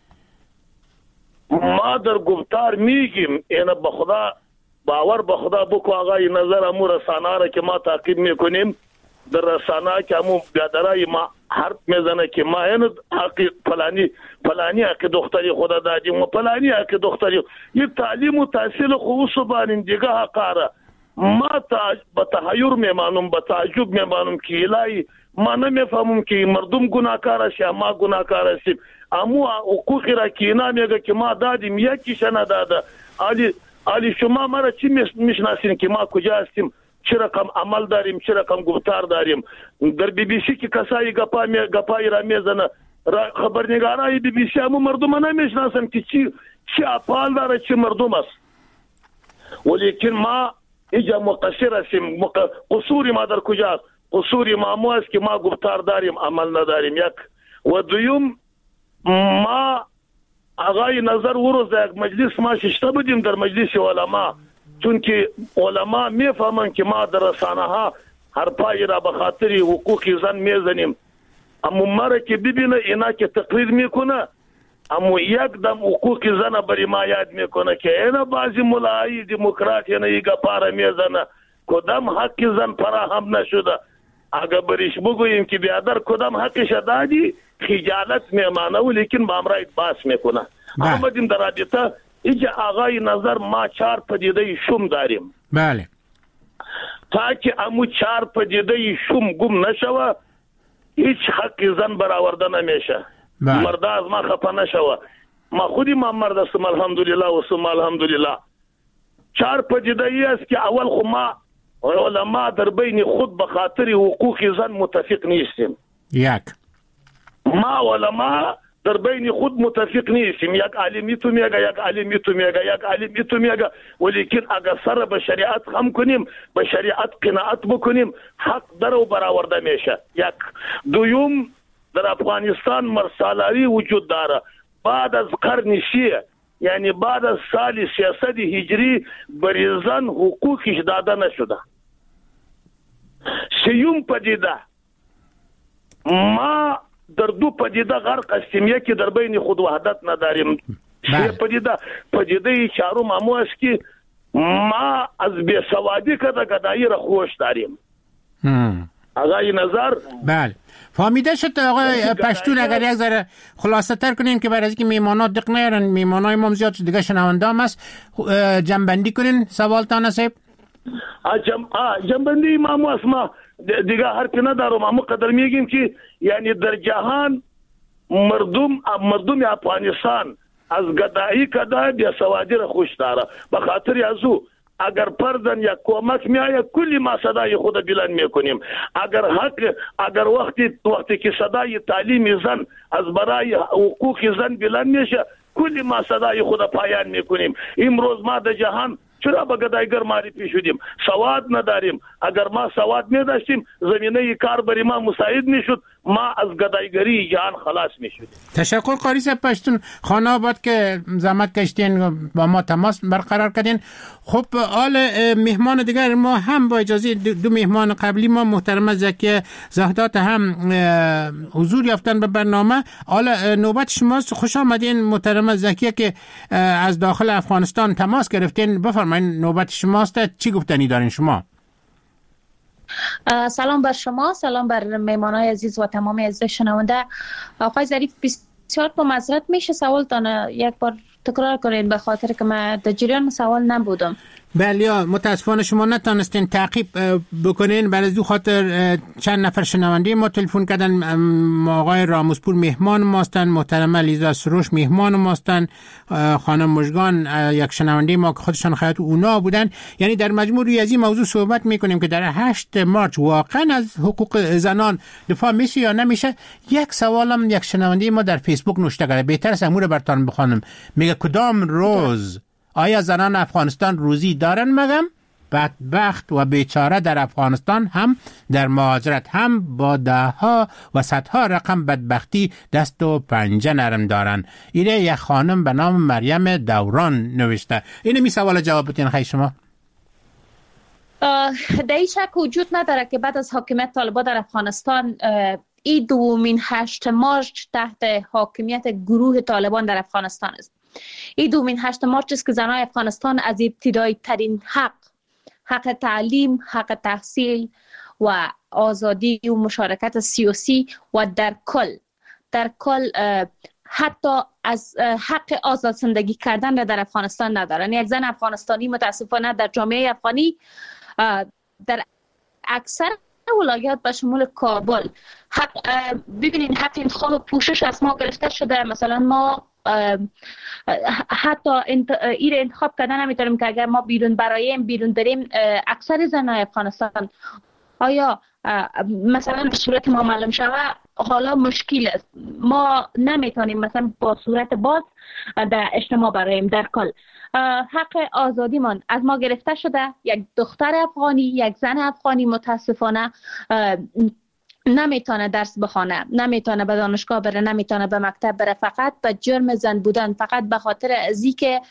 ما در گفتار میگیم اینه به خدا باور به خدا بکو آقای نظر، امو رسانه را که ما تعقیب میکنیم در رسانه که همون بیادرای ما حرف میزنه که ما این حق فلانی فلانی حق دختری خدا دادیم و فلانی حق دختری یه تعلیم و تحصیل خصوص بانین دیگه حقاره. ما تا به تحیر میمانم، به تعجب میمانم که الهی ما نمیفهمم که مردم گناهکار است یا ما گناهکار هستیم. امو حقوقی را که اینا میگه که ما دادیم یکیش نداده. علی علی شما مرا چی میشناسین که ما کجا هستیم، چه رقم عمل داریم، چه رقم گفتار داریم. در بی بی سی که کسایی گپا می گپای را میزنه، خبرنگارای بی بی سی همو مردم نمیشناسن که چی چی افعال داره، چه مردم است. ولیکن ما اینجا مقصر هستیم. مق... قصوری ما در کجاست؟ قصوری ما مو است که ما گفتار داریم عمل نداریم. یک و دویم ما آقای نظر ورز در مجلس ما ششته بودیم در مجلس علما، چون که علما میفهمن که ما در رسانه ها حرفای را به خاطر حقوق زن میزنیم. اما مرا که ببینه اینا که تقریر میکنه اما یک دم حقوق زن بر حمایت میکنه که اینا بعضی ملایی دموکرات اینا ایگا پاره میزنه کدام حق زن فراهم نشده. اگر بریش بگوییم که بیادر کدام حقش دادی خجالت میمانه و لیکن با امرای باس میکنه. آمدیم در رابطه اینجا آقای نظر ما چهار پدیده شوم داریم. بله. تا که امو چهار پدیده شوم گم نشوه هیچ حق زن برآورده نمیشه. مرد از ما خفه نشوه. ما خودی ما مرد هستم الحمدلله و ثم الحمدلله. چهار پدیده ای است که اول خو ما علما در بین خود به خاطر حقوق زن متفق نیستیم. یک ما علما در بین خود متفق نیستیم. یک عالمی تو میگه یک عالمی تو میگه یک عالمی تو میگه ولیکن اگر سر به شریعت خم کنیم به شریعت قناعت بکنیم حق در و برآورده میشه. یک دوم در افغانستان مرسالاری وجود داره بعد از قرن شیعه یعنی بعد از سال سیاست هجری بر زن حقوقش داده نشده. سیوم پدیده ما در دو پدیده غرق هستیم. یکی در بین خود وحدت نداریم. سه پدیده پدیده چهارم همو است که ما از بیسوادی کده گدایی را خوش داریم. آقای نظر بله فهمیده شد آقای پشتون. اگر یک ذره خلاصه تر کنین که برای از اینکه میمانات دق نیارن میمانای ما زیاد شد دیگه شنونده هم هست جنبندی کنین سوالتان هست. جم... جنبندی ما اسما دیگه حرفی ندارم. اما قدر میگیم که یعنی در جهان مردم مردم افغانستان از گدایی کده بیسوادی را خوش داره. به خاطر از او اگر پردن یا کمک میآید کلی ما صدای خود بلند میکنیم. اگر حق اگر وقتی وقتی که صدای تعلیم زن از برای حقوق زن بلند میشه کلی ما صدای خود پایان میکنیم. امروز ما در جهان چرا به گدایگر معرفی شدیم؟ سواد نداریم. اگر ما سواد میداشتیم زمینه کار بر ما مساعد میشد ما از گدایگری جهان خلاص میشد. تشکر قاری صاحب پشتون. خانه آباد که زحمت کشتین با ما تماس برقرار کردین. خب آل مهمان دیگر ما هم با اجازه دو مهمان قبلی ما محترم زکیه زهدات هم حضور یافتن به برنامه. آل نوبت شماست. خوش آمدین محترم زکیه که از داخل افغانستان تماس گرفتین. بفرمایید نوبت شماست. چی گفتنی دارین شما؟ سلام بر شما، سلام بر مهمانای عزیز و تمام عزیز شنونده. آقای ظریف بسیار با معذرت میشه سوالتان یک بار تکرار کنین به خاطر که من در جریان سوال نبودم. بله متاسفانه شما نتونستین تعقیب بکنین. برای دو خاطر چند نفر شنونده ما تلفن کردن. آقای راموسپور مهمان ماستن، محترمه لیزا سروش مهمان ماستن، خانم مژگان یک شنونده ما که خودشان خیاط اونا بودن. یعنی در مجموع روی از این موضوع صحبت میکنیم که در هشت مارچ واقعا از حقوق زنان دفاع میشه یا نمیشه. یک سوالم یک شنونده ما در فیسبوک نوشته کرده، بهتر است امور براتون بخوانم. میگه کدام روز آیا زنان افغانستان روزی دارن؟ مگم بدبخت و بیچاره در افغانستان هم در مهاجرت هم با ده ها و صدها رقم بدبختی دست و پنجه نرم دارن. اینه یک خانم به نام مریم دوران نوشته. اینه می سوال جواب بتین خیلی شما. در این شک وجود نداره که بعد از حاکمیت طالبان در افغانستان این دومین هشت مارچ تحت حاکمیت گروه طالبان در افغانستان است. این دومین هشت مارچ است که زنان افغانستان از ابتدایی ترین حق حق تعلیم، حق تحصیل و آزادی و مشارکت سیاسی و در کل در کل حتی از حق آزاد زندگی کردن را در افغانستان ندارن. یک زن افغانستانی متاسفانه در جامعه افغانی در اکثر ولایات به شمول کابل حق ببینین حق انتخاب و پوشش از ما گرفته شده. مثلا ما حتی انت... این انتخاب کردن نمیتونیم که اگر ما بیرون برایم بیرون بریم اکثر زنای افغانستان آیا مثلا به صورت ما معلوم شود حالا مشکل است، ما نمیتونیم مثلا با صورت باز در اجتماع برایم. در کل حق آزادی من از ما گرفته شده. یک دختر افغانی، یک زن افغانی متاسفانه نمیتونه درس بخونه، نمیتونه به دانشگاه بره، نمیتونه به مکتب بره، فقط به جرم زن بودن، فقط به خاطر ازی که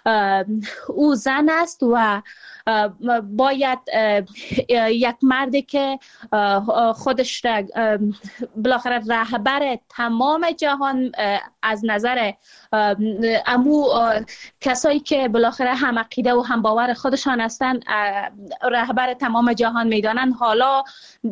او زن است و باید یک مردی که خودش را بالاخره رهبر تمام جهان از نظر امو کسایی که بالاخره هم عقیده و هم باور خودشان هستن رهبر تمام جهان میدانن. حالا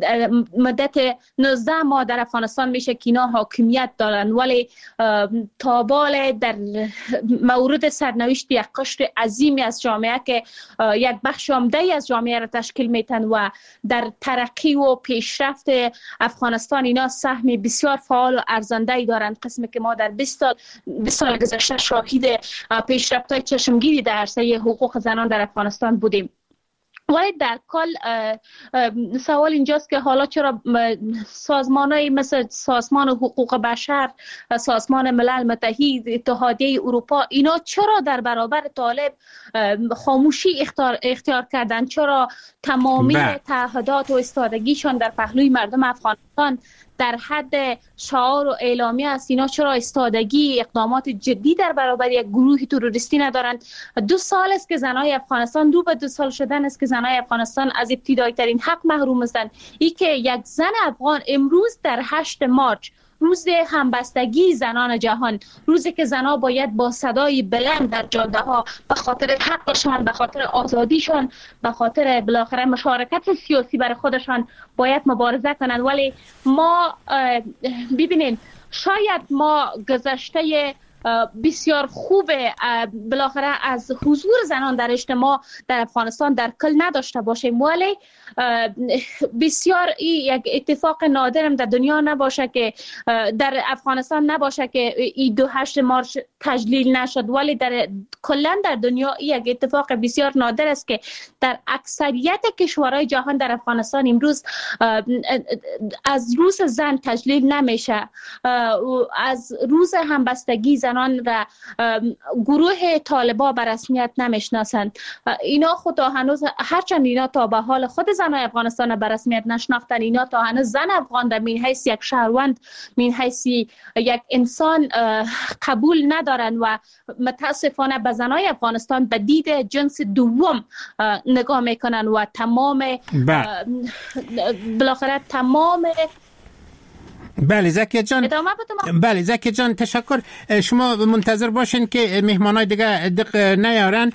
مدت نوزده ماه در افغانستان میشه که اینا حاکمیت دارن، ولی تابال در مورد سرنوشت یک قشر عظیمی از جامعه که یک بخش عمده از جامعه را تشکیل میتن و در ترقی و پیشرفت افغانستان اینا سهمی بسیار فعال و ارزنده دارن، قسمی که ما در بیست سال بیست سال گذشته شاهد پیشرفت‌های چشمگیری در عرصه حقوق زنان در افغانستان بودیم. ولی در کل سوال اینجاست که حالا چرا سازمان‌های مثل سازمان حقوق بشر، سازمان ملل متحد، اتحادیه اروپا، اینا چرا در برابر طالب خاموشی اختیار, اختیار کردن؟ چرا تمامی تعهدات و استادگیشان در پهلوی مردم افغانستان در حد شعار و اعلامیه است؟ اینا چرا استادگی اقدامات جدی در برابر یک گروه تروریستی ندارند؟ دو سال است که زنای افغانستان، دو به دو سال شدن است که زنای افغانستان از ابتدایی ترین حق محروم هستند. ای که یک زن افغان امروز در هشت مارچ، روز همبستگی زنان جهان، روزی که زنها باید با صدای بلند در جاده ها به خاطر حقشان، به خاطر آزادیشان، به خاطر بالاخره مشارکت سیاسی برای خودشان باید مبارزه کنند. ولی ما ببینین شاید ما گذشته بسیار خوب بالاخره از حضور زنان در اجتماع در افغانستان در کل نداشته باشیم، ولی بسیار یک اتفاق نادرم در دنیا نباشه که در افغانستان نباشه که ای دو هشت مارچ تجلیل نشد، ولی در کلا در دنیا یک اتفاق بسیار نادر است که در اکثریت کشورهای جهان در افغانستان امروز از روز زن تجلیل نمیشه، از روز همبستگی زنان را گروه طالبا به رسمیت نمیشناسند. اینا خود هنوز هرچند اینا تا به حال خود زنای افغانستان به رسمیت نشناختن، اینا تا هنوز زن افغان در من حیث یک شهروند، من حیث یک انسان قبول ندارن و متاسفانه به زنای افغانستان به دید جنس دوم نگاه میکنن و تمام بالاخره تمام بله زکی جان، بله زکی جان تشکر. شما منتظر باشین که مهمانای دیگه دق نیارن،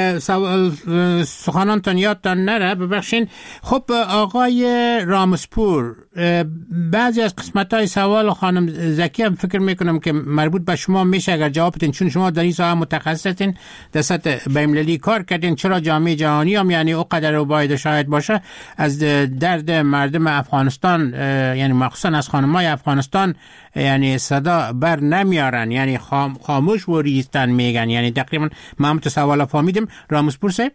سخنانتان یادتان نره، ببخشین. خب آقای رامسپور، بعضی از قسمت‌های سوال خانم زکی هم فکر میکنم که مربوط به شما میشه اگر جواب بدین، چون شما در این ساحه متخصصین، در سطح بین‌المللی کار کردین. چرا جامعه جهانی هم یعنی او قدر رو باید شاهد باشه از درد مردم افغانستان، یعنی مخصوصا از خانم‌های افغانستان، یعنی صدا بر نمیارن، یعنی خام خاموش و ریستن میگن. یعنی تقریبا ما هم تو سوال فهمیدیم. رامسپور صاحب.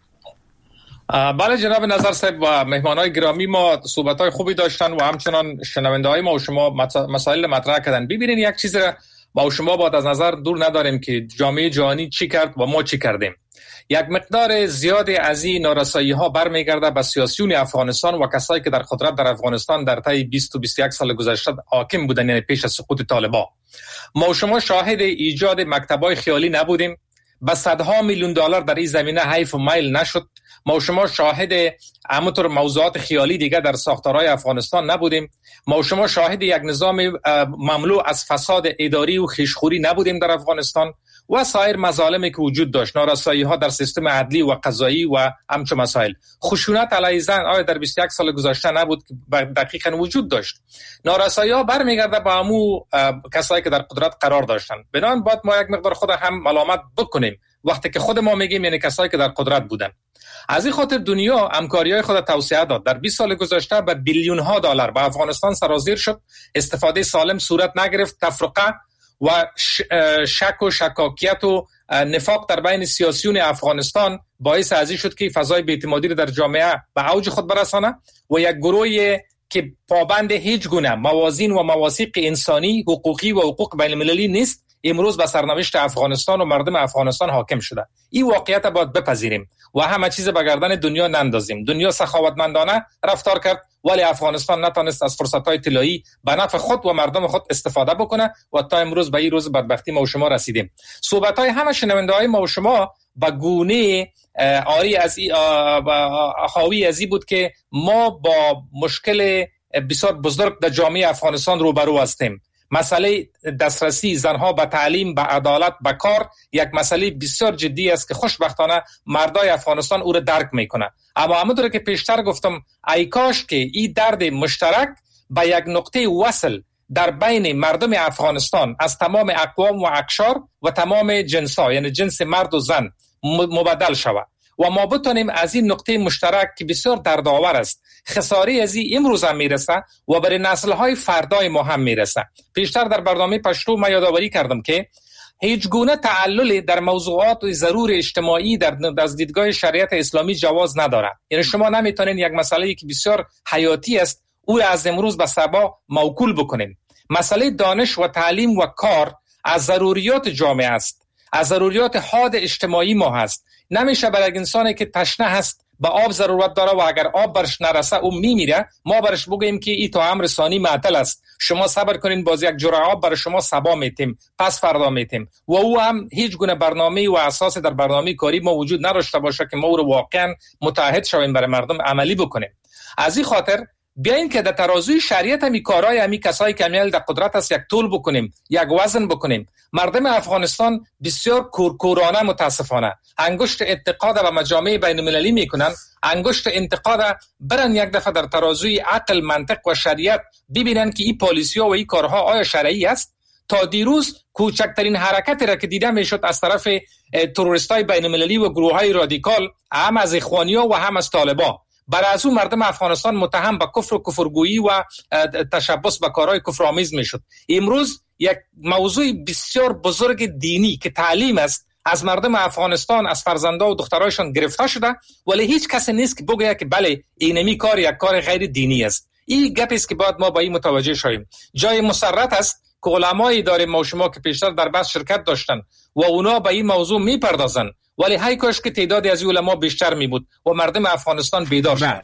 بله جناب نظر صاحب و مهمانای گرامی، ما صحبت‌های خوبی داشتن و همچنان شنونده‌های ما و شما مسائل مطرح کردن. ببینید یک چیز را ما و شما باید از نظر دور نداریم که جامعه جهانی چی کرد و ما چی کردیم. یک مقدار زیادی از این نارسایی‌ها برمیگرده به سیاسیون افغانستان و کسایی که در قدرت در افغانستان در طی بیست و بیست و یک سال گذشته حاکم بودن، یعنی پیش از سقوط طالبان. ما و شما شاهد ایجاد مکتب‌های خیالی نبودیم، به صدها میلیون دلار در این زمینه حیف و میل نشد. ما و شما شاهد همونطور موضوعات خیالی دیگه در ساختارهای افغانستان نبودیم. ما و شما شاهد یک نظام مملو از فساد اداری و خیشخوری نبودیم در افغانستان و سایر مظالمی که وجود داشت، نارسایی‌ها در سیستم عدلی و قضایی و همچون مسائل. خشونت علیه زن آیا در بیست و یک سال گذشته نبود که دقیقاً وجود داشت؟ نارسایی‌ها برمیگرده به همو کسایی که در قدرت قرار داشتن. بنابراین باید ما یک مقدار خود هم ملامت بکنیم وقتی که خود ما میگیم، یعنی کسایی که در قدرت بودن. از این خاطر دنیا همکاری‌های خود توسعه داد. در بیست سال گذشته به بیلیون ها دلار به افغانستان سرازیر شد. استفاده سالم صورت نگرفت. تفرقه و شک و شکاکیت و نفاق در بین سیاسیون افغانستان باعث ازی شد که فضای بی‌اعتمادی در جامعه به اوج خود برسانه و یک گروهی که پابند هیچ گونه موازین و مواثیق انسانی، حقوقی و حقوق بین المللی نیست، امروز به سرنوشت افغانستان و مردم افغانستان حاکم شده. این واقعیت باید بپذیریم و همه چیز به گردن دنیا نندازیم. دنیا سخاوتمندانه رفتار کرد ولی افغانستان نتونست از فرصت‌های طلایی به نفع خود و مردم خود استفاده بکنه و تا امروز به این روز بدبختی ما و شما رسیدیم. صحبت‌های همه شنونده‌های ما و شما به گونه آری از حاوی از این بود که ما با مشکل بسیار بزرگ در جامعه افغانستان روبرو هستیم. مسئله دسترسی زنها به تعلیم، به عدالت، به کار یک مسئله بسیار جدی است که خوشبختانه مردای افغانستان او را درک میکنه. اما همونطور که پیشتر گفتم، ای کاش که این درد مشترک به یک نقطه وصل در بین مردم افغانستان از تمام اقوام و اقشار و تمام جنس‌ها، یعنی جنس مرد و زن، مبدل شود و ما بتونیم از این نقطه مشترک که بسیار دردآور است، خساری از این امروز هم میرسه و برای نسل‌های فردای ما هم میرسه. پیشتر در برنامه پشتو ما یادآوری کردم که هیچ گونه تعلل در موضوعات ضرور اجتماعی در از دیدگاه شریعت اسلامی جواز نداره. یعنی شما نمیتونین یک مسئله که بسیار حیاتی است او را از امروز به صبا موکول بکنین. مسئله دانش و تعلیم و کار از ضروریات جامعه است، از ضروریات حاد اجتماعی ما هست. نمیشه برای انسانی که تشنه هست به آب ضرورت داره و اگر آب برش نرسه او میمیره، ما برش بگیم که این تو امر ثانی معطل است، شما صبر کنین، باز یک جرعه آب برای شما صبا میتیم، پس فردا میتیم، و او هم هیچ گونه برنامه و اساس در برنامه کاری ما وجود نداشته باشه که ما او رو واقعا متحد شویم برای مردم عملی بکنیم. از این خاطر بیاین که در ترازوی شریعت همی کارهای همی کسایی که همیل در قدرت است یک طول بکنیم، یک وزن بکنیم. مردم افغانستان بسیار کورکورانه متاسفانه انگشت انتقاد و مجامع بین المللی میکنن، انگشت انتقاد برن یک دفعه در ترازوی عقل، منطق و شریعت ببینن که این پالیسی ها و این کارها آیا شرعی است. تا دیروز کوچکترین حرکتی را که دیده میشد از طرف تروریستای بین المللی و گروه های رادیکال، هم از اخوانیا و هم از طالبا، برای از اون مردم افغانستان متهم به کفر و کفرگویی و تشبث به کارهای کفرآمیز میشد. امروز یک موضوع بسیار بزرگ دینی که تعلیم است از مردم افغانستان، از فرزندا و دخترایشان گرفته شده، ولی هیچ کسی نیست که بگه که بله اینمی کار یک کار غیر دینی است. این گپ است که باید ما با این متوجه شویم. جای مسرت است که علمای اداره ما و شما که پیشتر در بحث شرکت داشتن و اونا به این موضوع میپردازن، ولی های کاش که تعدادی از علما بیشتر می بود و مردم افغانستان بیدار شد.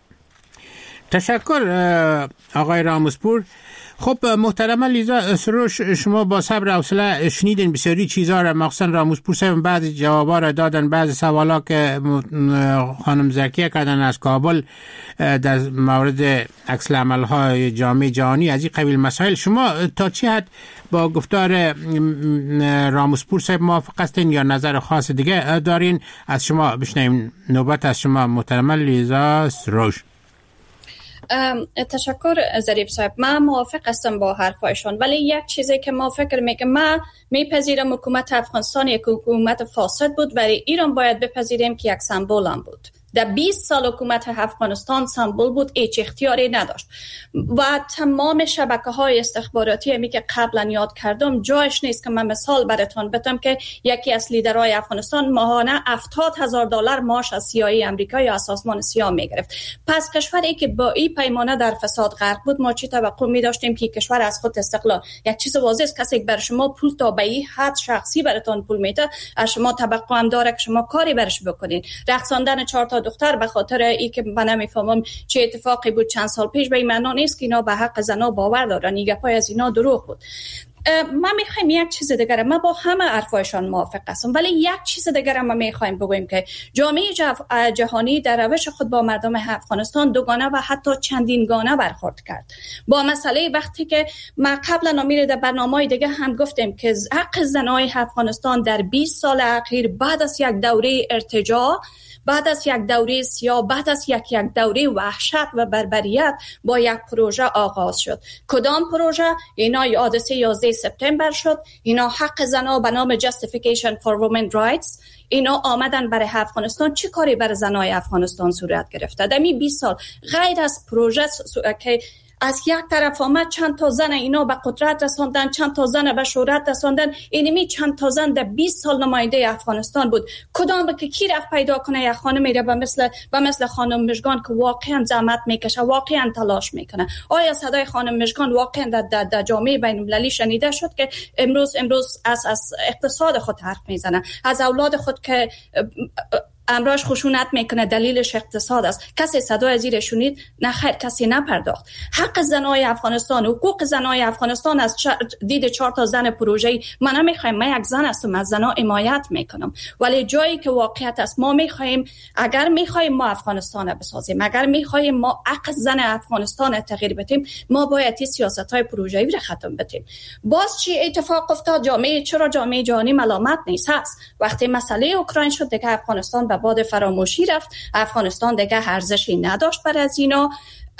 تشکر آقای راموسپور. خب محترمه لیزا سروش، شما با صبر و حوصله شنیدین بسیاری چیزا را، مخصوصا راموسپور صاحب بعضی جوابا را دادن، بعضی سوالا که خانم زکیه کردن از کابل در مورد عکس العمل‌های جامعه جهانی از این قبیل مسائل. شما تا چه حد با گفتار راموسپور صاحب موافق هستین یا نظر خاص دیگه دارین؟ از شما بشنویم. نوبت از شما محترمه لیزا سروش. تشکر ظریف صاحب، من موافق هستم با حرفایشون، ولی یک چیزی که ما فکر میکنم، من میپذیرم حکومت افغانستان یک حکومت فاسد بود، ولی ایران باید بپذیریم که یک سمبل هم بود. در بیست سال حکومت افغانستان سمبل بود، هیچ اختیاری نداشت و تمام شبکه های استخباراتی همی که قبلا یاد کردم جایش نیست که من مثال براتون بدم که یکی از لیدرهای افغانستان ماهانه هفتاد هزار دلار معاش از سیاهی آمریکا یا از سازمان سیاه میگرفت. پس کشوری که با این پیمانه در فساد غرق بود، ما چی توقع می داشتیم که کشور از خود استقلال؟ یک چیز واضح است، کسی که بر شما پول تا به این حد شخصی براتون پول میده، از شما توقع هم داره که شما کاری برش بکنین. رقصاندن چهار تا دختر به خاطر ای که من نمیفهمم چه اتفاقی بود چند سال پیش، به این معنا نیست که اینا به حق زنا باور دارن. این گپای از اینا دروغ بود. ما میخوایم یک چیز دیگه، ما با همه حرفایشان موافق هستم، ولی یک چیز دیگه ما میخوایم بگویم که جامعه جهانی در روش خود با مردم افغانستان دوگانه و حتی چندین گانه برخورد کرد. با مسئله وقتی که ما قبلا امیر در برنامه‌های دیگه هم گفتیم که حق زنای افغانستان در بیست سال اخیر بعد از یک دوره ارتجاع، بعد از یک دوره سیاه، بعد از یک یک دوره وحشت و بربریت با یک پروژه آغاز شد. کدام پروژه؟ اینا حادثه یازده سپتامبر شد. اینا حق زنها به نام Justification for Women Rights. اینا آمدن برای افغانستان. چی کاری برای زنای افغانستان صورت گرفته؟ در می بیست سال غیر از پروژه که از یک طرف آمد چند تا زن اینا به قدرت رساندن، چند تا زن به شهرت رساندن. اینمی چند تا زن در بیست سال نماینده افغانستان بود. کدام که کی رفت پیدا کنه یک خانم میره به مثل به مثل خانم مژگان که واقعا زحمت میکشه، واقعا تلاش میکنه؟ آیا صدای خانم مژگان واقعا در, در, در جامعه بین المللی شنیده شد که امروز امروز از از اقتصاد خود حرف میزنه، از اولاد خود که امراش خشونت میکنه دلیلش اقتصاد است؟ کسی صدای زیر شنید؟ نه خیر، کسی نپرداخت. حق زنای افغانستان، حقوق زنای افغانستان از دید چهار تا زن پروژه‌ای، من نمیخوایم، من یک زن هستم، از زنا حمایت میکنم، ولی جایی که واقعیت است ما میخوایم، اگر میخوایم ما افغانستان بسازیم، اگر میخوایم ما حق زن افغانستان تغییر بدیم، ما باید این سیاست‌های پروژه‌ای را ختم بدیم. باز چی اتفاق افتاد؟ جامعه چرا جامعه جهانی ملامت نیست هست؟ وقتی مسئله اوکراین شد دیگه افغانستان به باد فراموشی رفت. افغانستان دیگه ارزشی نداشت بر از اینا.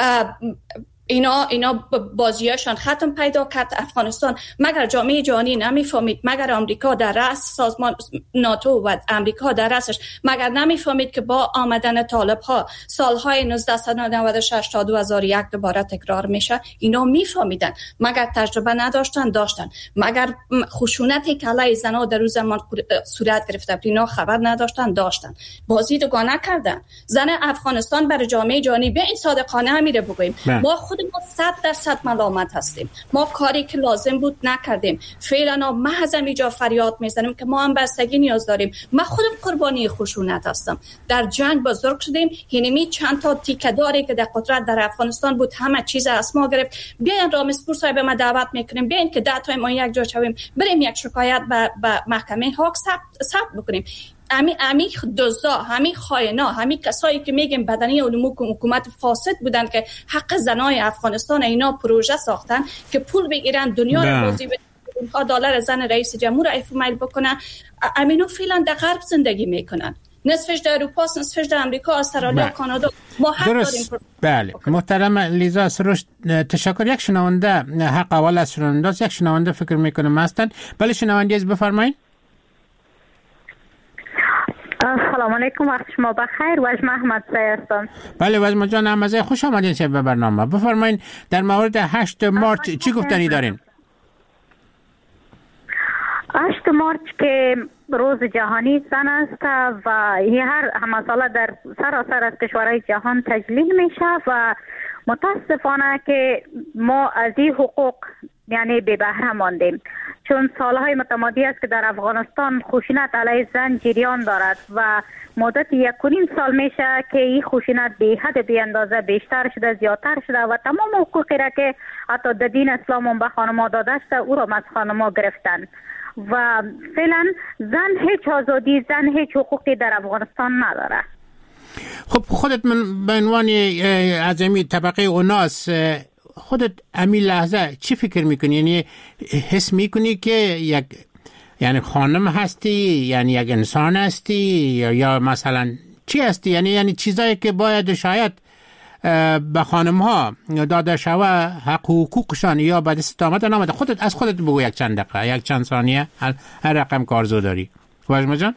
اینا اینا بازیاشان ختم پیدا کرد. افغانستان مگر جامعه جهانی نمیفهمید، مگر آمریکا در رأس سازمان ناتو و آمریکا در رأسش مگر نمیفهمید که با آمدن طالب ها سالهای نوزده نود و شش تا دو هزار و یک دوباره تکرار میشه؟ اینا میفهمیدن. مگر تجربه نداشتن؟ داشتن. مگر خشونتی که علیه زنان در روز زمان صورت گرفته اینا خبر نداشتن؟ داشتن. بازی دوگانه کردن. زن افغانستان برای جامعه جهانی به این صادقانه همیره بگویم ما خود ما صد درصد ملامت هستیم. ما کاری که لازم بود نکردیم. فعلا محض اینجا فریاد میزنیم که ما هم بستگی نیاز داریم. من خودم قربانی خشونت هستم. در جنگ بزرگ شدیم. اینمی چند تا تیکه‌داری که در قدرت در افغانستان بود همه چیز از ما گرفت. بیاین رامسپور صاحب ما دعوت میکنیم، بیاین که ده تا ما یک جا شویم، بریم یک شکایت به, به محکمه حق ثبت ثبت بکنیم. امی امی دزدا، همین خائنا، همین کسایی که میگن بدنی علوم حکومت فاسد بودن که حق زنای افغانستان اینا پروژه ساختن که پول بگیرن دنیا رو بازی بدن، اونها دلار زن رئیس جمهور ایفمیل بکنن. امینو فعلا در غرب زندگی میکنن، نصفش در اروپا، نصفش در امریکا، استرالیا، کانادا. ما حق داریم. بله محترم لیزا سروش، تشکر. یک شنونده حق اول از شنونده، یک شنونده فکر میکنم هستن. بله شنونده از بفرمایید. سلام علیکم، وقت شما بخیر. وجمه احمد زی هستم. بله وجمه جان احمد زی، خوش آمدین شب به برنامه. بفرمایید در مورد هشت مارچ چی گفتنی دارین؟ هشت مارچ که روز جهانی زن است و هر مسئله در سراسر از کشورهای جهان تجلیل میشه و متاسفانه که ما از این حقوق یعنی به بهره ماندیم، چون سالهای متمادی است که در افغانستان خشونت علیه زن جریان دارد و مدت یک و نیم سال میشه که این خشونت به حد بی اندازه بیشتر شده، زیادتر شده و تمام حقوقی را که حتی در دین اسلام هم به خانم‌ها داده شده او را از خانم‌ها گرفتن و فعلا زن هیچ آزادی، زن هیچ حقوقی در افغانستان نداره. خب خودت من به عنوان از این طبقه اوناس خودت امی لحظه چی فکر میکنی؟ یعنی حس میکنی که یک یعنی خانم هستی، یعنی یک انسان هستی، یا, یا مثلا چی هستی؟ یعنی یعنی چیزایی که باید شاید به خانم ها داده شوه حق و حقوقشان یا به دست آمده نامده. خودت از خودت بگو یک چند دقیقه، یک چند ثانیه، هر رقم کارزو داری. واجمه جان؟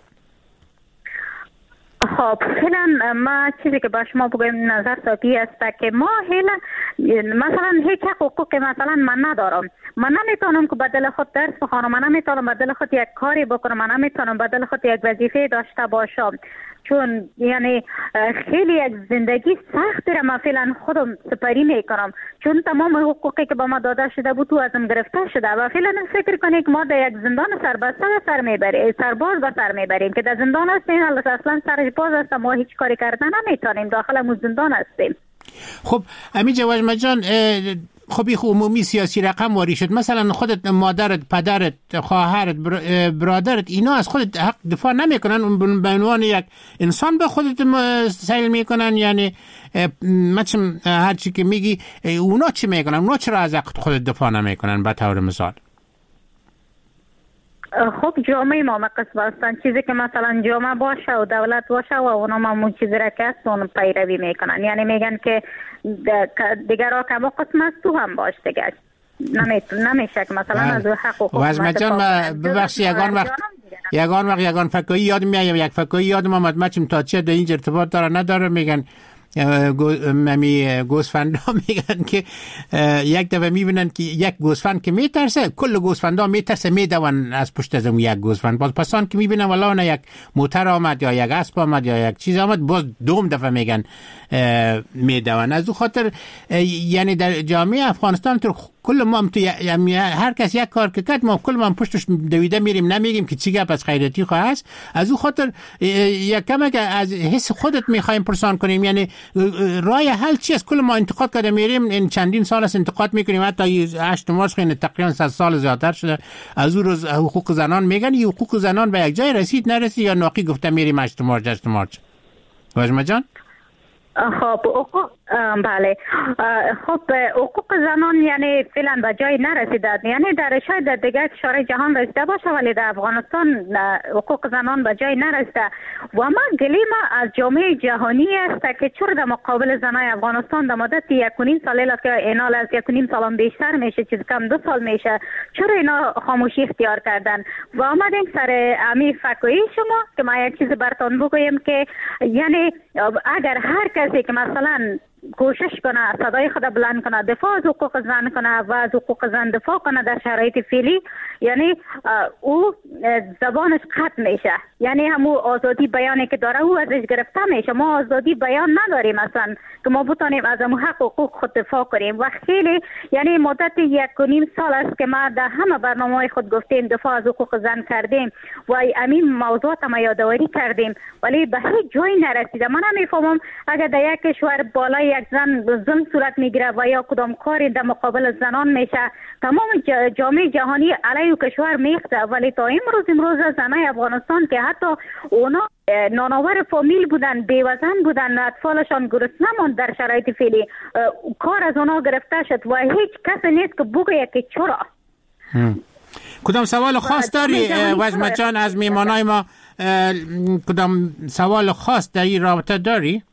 خب فعلا ما چیزی که با شما بگویم نظر ساتی است که ما هیلا مثلا هیچ حقوقی مثلا من ندارم. من نمیتونم که بدل خود درس بخونم، من نمیتونم بدل خود یک کاری بکنم، من نمیتونم بدل خود یک وظیفه داشته باشم، چون یعنی خیلی یک زندگی سختی را من فعلا خودم سپری میکنم، چون تمام حقوقی که با ما داده شده بود تو ازم گرفته شده و فعلا فکر کنید ما در یک زندان سربسته سر میبریم، سرباز به سر میبریم که در زندان هستیم، اصلا سرش باز است، ما هیچ کاری کردن نمیتونیم، داخل مو زندان هستیم. خب امی جواجمه جان، خب این عمومی سیاسی رقم واری شد، مثلا خودت مادرت، پدرت، خواهرت، برادرت اینا از خودت حق دفاع نمیکنن، به عنوان یک انسان به خودت سیل میکنن؟ یعنی مثلا هر چی که میگی اونا چی میکنن؟ اونا چرا از حق خودت دفاع نمیکنن به طور مثال؟ خب جامعه ما مقصد هستن، چیزی که مثلا جامعه باشه و دولت باشه و اونا همون چیزی را که هست اون پیروی میکنن، یعنی میگن که دیگر ها که قسم است تو هم باش دیگر نمیشه که مثلا از حق و حکومت جان ببخشی یگان وقت یگان وقت یگان فکایی یاد میایم، یک فکایی یادم آمد، مچم تا چه در اینجا ارتباط داره نداره، میگن ممی گوسفندا میگن که یک دفعه میبینن که یک گوسفند که میترسه، کل گوسفندا میترسه میدون از پشت از یک گوسفند. باز پسان که میبینن والا نه یک موتر آمد یا یک اسب آمد یا یک چیز آمد، باز دوم دفعه میگن میدون. از او خاطر یعنی در جامعه افغانستان تو کل ما تو یعنی هر کس یک کار که کرد ما کل ما پشتش دویده میریم، نمیگیم که چی گپ از خیراتی خواه است. از او خاطر یک کم که از حس خودت میخوایم پرسان کنیم، یعنی راه حل چی است؟ کل ما انتقاد کرده میریم، این چندین سال است انتقاد میکنیم، حتی هشت مارس خیلی تقریبا صد سال زیادتر شده از او روز حقوق زنان میگن، این حقوق زنان به یک جای رسید نرسید یا ناقی گفته میریم هشت مارس هشت مارس. واجمه جان خب حقوق بله خب حقوق زنان یعنی فعلا به جای نرسیده، یعنی در شاید در دیگر کشورهای جهان رسیده باشه ولی در افغانستان حقوق زنان به جای نرسیده و ما گلیم از جامعه جهانی است که چرا در مقابل زنای افغانستان در مدت یک و نیم سال که اینال از یک و نیم سال بیشتر میشه، چیز کم دو سال میشه، چرا اینا خاموشی اختیار کردن و آمدیم سر امی فکوی شما که ما یک چیز براتون بگویم که یعنی اگر هر کسی که مثلا کوشش کنه صدای خود بلند کنه، دفاع از حقوق زن کنه و از حقوق زن دفاع کنه در شرایط فعلی، یعنی او زبانش قطع میشه، یعنی همو آزادی بیانی که داره او ازش گرفته میشه. ما آزادی بیان نداریم اصلا که ما بتونیم از همو حق حقوق خود دفاع کنیم و خیلی یعنی مدت یک و نیم سال است که ما در همه برنامه خود گفتیم دفاع از حقوق زن کردیم و همین موضوعات ما یادآوری کردیم ولی به هیچ جایی نرسیده. من نمیفهمم اگر در یک کشور بالای یک زن ظلم صورت میگیره و یا کدام کاری در مقابل زنان میشه، تمام جامعه جهانی علیه کشور میخته ولی تا امروز امروز زنای افغانستان که حتی اونا نانآور فامیل بودن، بیوزن بودن، اطفالشان گرسنه ماند در شرایط فعلی، کار از اونا گرفته شد و هیچ کس نیست که بگه که چرا. کدام سوال خاص داری وجمه جان از میمانای ما؟ کدام سوال خاص در این رابطه داری؟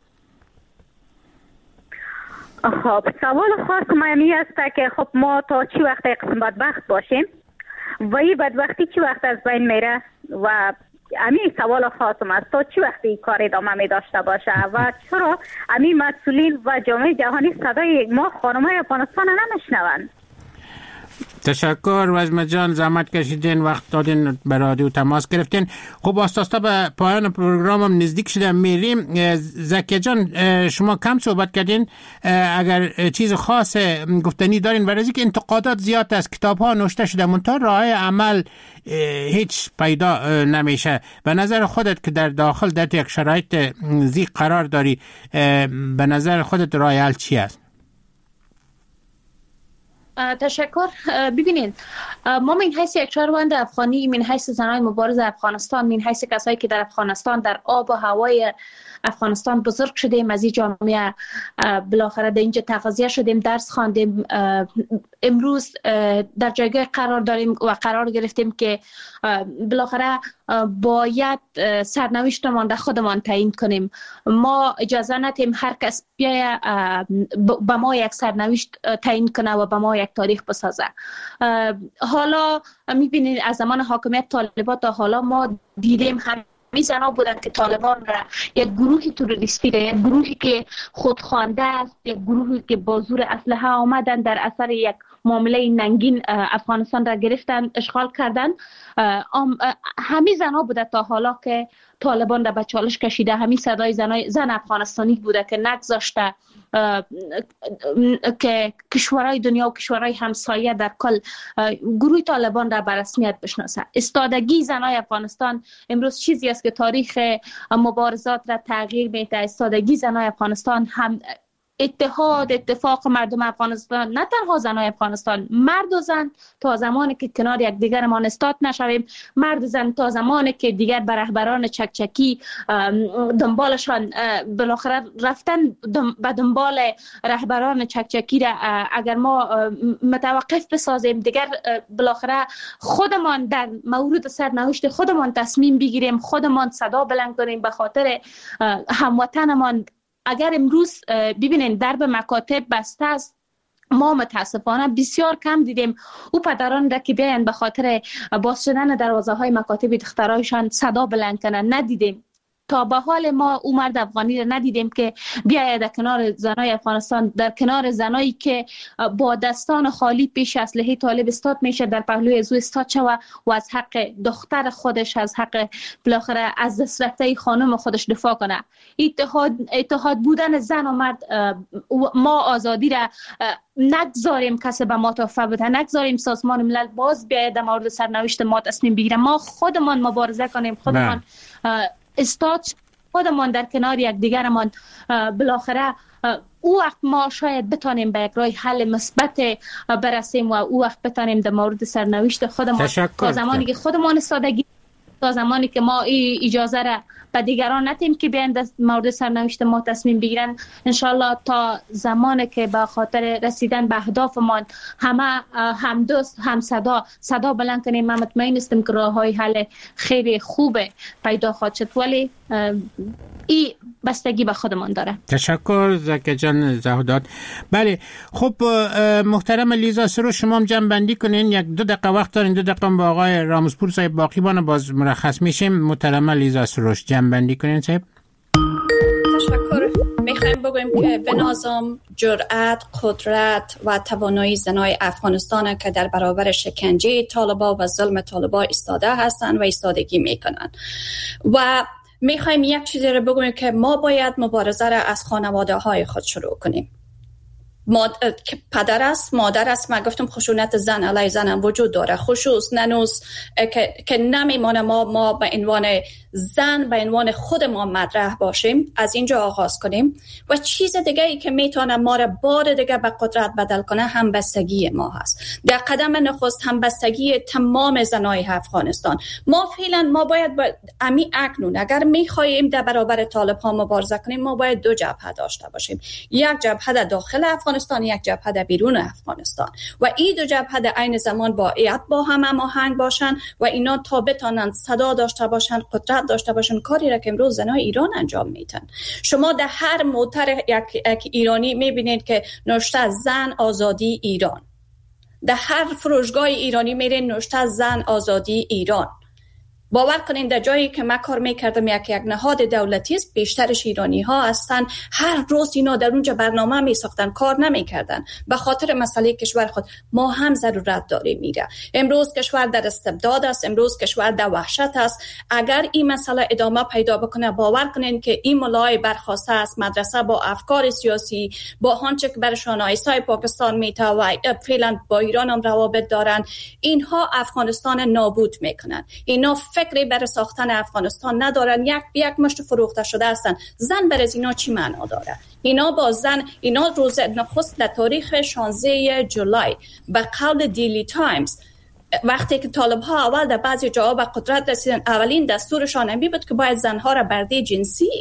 خب سوال خاص مهمی است که خب ما تا چی وقت قسم بدبخت باشیم و این بدبختی چی وقت از بین میره و همین سوال خاصم است تا چی وقت این کار ادامه می داشته باشه و چرا همین مسئولین و جامعه جهانی صدای ما خانمای افغانستان نمیشنوند. تشکر وجمه جان، زحمت کشیدین، وقت دادین، به رادیو تماس گرفتین. خب آستاستا به پایان پروگرامم نزدیک شده میریم. زکیه جان شما کم صحبت کردین، اگر چیز خاص گفتنی دارین برای که انتقادات زیاد است، کتاب ها نوشته شده منتها راه عمل هیچ پیدا نمیشه. به نظر خودت که در داخل در یک شرایط زی قرار داری، به نظر خودت راه حل چی است؟ تشکر. ببینید ما من حیث یک شهروند افغانی، من حیث زنای مبارز افغانستان، من حیث کسایی که در افغانستان در آب و هوای افغانستان بزرگ شدیم، از این جامعه بالاخره در اینجا تغذیه شدیم، درس خواندیم، امروز در جایگاه قرار داریم و قرار گرفتیم که بالاخره باید سرنوشتمان در خودمان تعیین کنیم. ما اجازه ندیم هر کس بیای به ما یک سرنوشت تعیین کنه و به ما یک تاریخ بسازه. حالا میبینید از زمان حاکمیت طالبان تا حالا ما دیدیم هم می زنا بودن که طالبان را یک گروهی تروریستی، یک گروهی که خودخوانده است، یک گروهی که با زور اسلحه آمدن در اثر یک معامله ننگین افغانستان را گرفتن، اشغال کردن. همین زنا بوده تا حالا که طالبان را به چالش کشیده، همین صدای زنای زن افغانستانی بوده که نگذاشته که کشورهای دنیا و کشورهای همسایه در کل گروه طالبان را به رسمیت بشناسه. استادگی زنای افغانستان امروز چیزی است که تاریخ مبارزات را تغییر میده. استادگی زنای افغانستان هم اتحاد اتفاق مردم افغانستان، نه تنها زنای افغانستان، مرد و زن تا زمانی که کنار یک دیگر ما استاد نشویم، مرد و زن تا زمانی که دیگر به رهبران چکچکی دنبالشان بالاخره رفتن به دنبال رهبران چکچکی را اگر ما متوقف بسازیم، دیگر بالاخره خودمان در مورد سرنوشت خودمان تصمیم بگیریم، خودمان صدا بلند کنیم به خاطر هموطنمان. اگر امروز ببینین درب مکاتب بسته است، ما متاسفانه بسیار کم دیدیم او پدران را که بیاین به خاطر باز شدن دروازه های مکاتب دخترایشان صدا بلند کنن، ندیدیم. تا به حال ما او مرد افغانی را ندیدیم که بیاید در کنار زنای افغانستان، در کنار زنایی که با دستان خالی پیش اسلحه طالب استاد میشه، در پهلوی از او استاد شوه و از حق دختر خودش، از حق بالاخره از دست رفته خانم خودش دفاع کنه. اتحاد اتحاد بودن زن و مرد، ما آزادی را نگذاریم کسی به ما تحفه بده، نگذاریم سازمان ملل باز بیاید در مورد سرنوشت ما تصمیم بگیره. ما خودمان مبارزه کنیم، خودمان استاد، خودمان در کنار یک دیگرمان بالاخره او وقت ما شاید بتانیم به یک راه حل مثبت برسیم و او وقت بتانیم در مورد سرنوشت خودمان تا زمانی که خودمان سادگی، تا زمانی که ما ای اجازه را به دیگران ندیم که بیان در مورد سرنوشت ما تصمیم بگیرن، انشالله تا زمانی که به خاطر رسیدن به اهدافمان همه هم دوست هم صدا صدا بلند کنیم، من مطمئن هستم که راه های حل خیلی خوب پیدا خواهد شد، ولی ای بستگی به خودمان داره. تشکر زکی جان زهودات. بله خب محترم لیزا سروش، شما هم جمع بندی کنین، یک دو دقیقه وقت دارین، دو دقیقه با آقای رامزپور صاحب باقی بانه باز مرخص میشیم. محترم لیزا سروش جمع بندی کنین صاحب. تشکر. میخوایم بگویم که به نظام جرأت، قدرت و توانایی زنای افغانستان که در برابر شکنجه طالبان و ظلم طالبان ایستاده هستند و ایستادگی میکنند. و میخوایم یک چیزی رو بگویم که ما باید مبارزه را از خانواده های خود شروع کنیم. ماد... پدر است، مادر است. من گفتم خشونت زن علیه زن هم وجود داره، خصوص ننوز که, که نمیمانه ما ما به عنوان زن به عنوان خود ما مطرح باشیم، از اینجا آغاز کنیم. و چیز دیگه ای که میتونه ما را بار دیگه به قدرت بدل کنه همبستگی ما هست. در قدم نخست همبستگی تمام زنای افغانستان. ما فعلا ما باید با امی اکنون اگر میخواهیم در برابر طالب ها مبارزه کنیم، ما باید دو جبهه داشته باشیم، یک جبهه در داخل افغانستان، یک جبهه در بیرون افغانستان. و این دو جبهه در عین زمان باید با هم هماهنگ باشن و اینا تا بتونن صدا داشته باشن، قدرت داشته باشن، کاری را که امروز زنای ایران انجام میدن. شما در هر موتر یک, یک ایرانی میبینید که نوشته زن آزادی ایران، در هر فروشگاه ایرانی میرین نوشته زن آزادی ایران. باور کنین در جایی که من کار میکردم یک یک نهاد دولتی است، بیشترش ایرانی ها هستن، هر روز اینا در اونجا برنامه میساختن، کار نمیکردن به خاطر مسئله کشور خود. ما هم ضرورت داریم میره. امروز کشور در استبداد است، امروز کشور در وحشت است. اگر این مسئله ادامه پیدا بکنه، باور کنین که این ملای برخواسته است مدرسه با افکار سیاسی، با آنچه که برشان آیسای پاکستان میته و فعلا با ایران هم روابط دارن، اینها افغانستان نابود میکنن. اینا فکری برای ساختن افغانستان ندارن، یک یک مشت فروخته شده هستن. زن بر از اینا چی معنا داره؟ اینا با زن، اینا روز نخست در تاریخ شانزده جولای به قول دیلی تایمز، وقتی که طالب ها اول در بعضی جاها به قدرت رسیدن، اولین دستورشان این بود که باید زنها را برده جنسی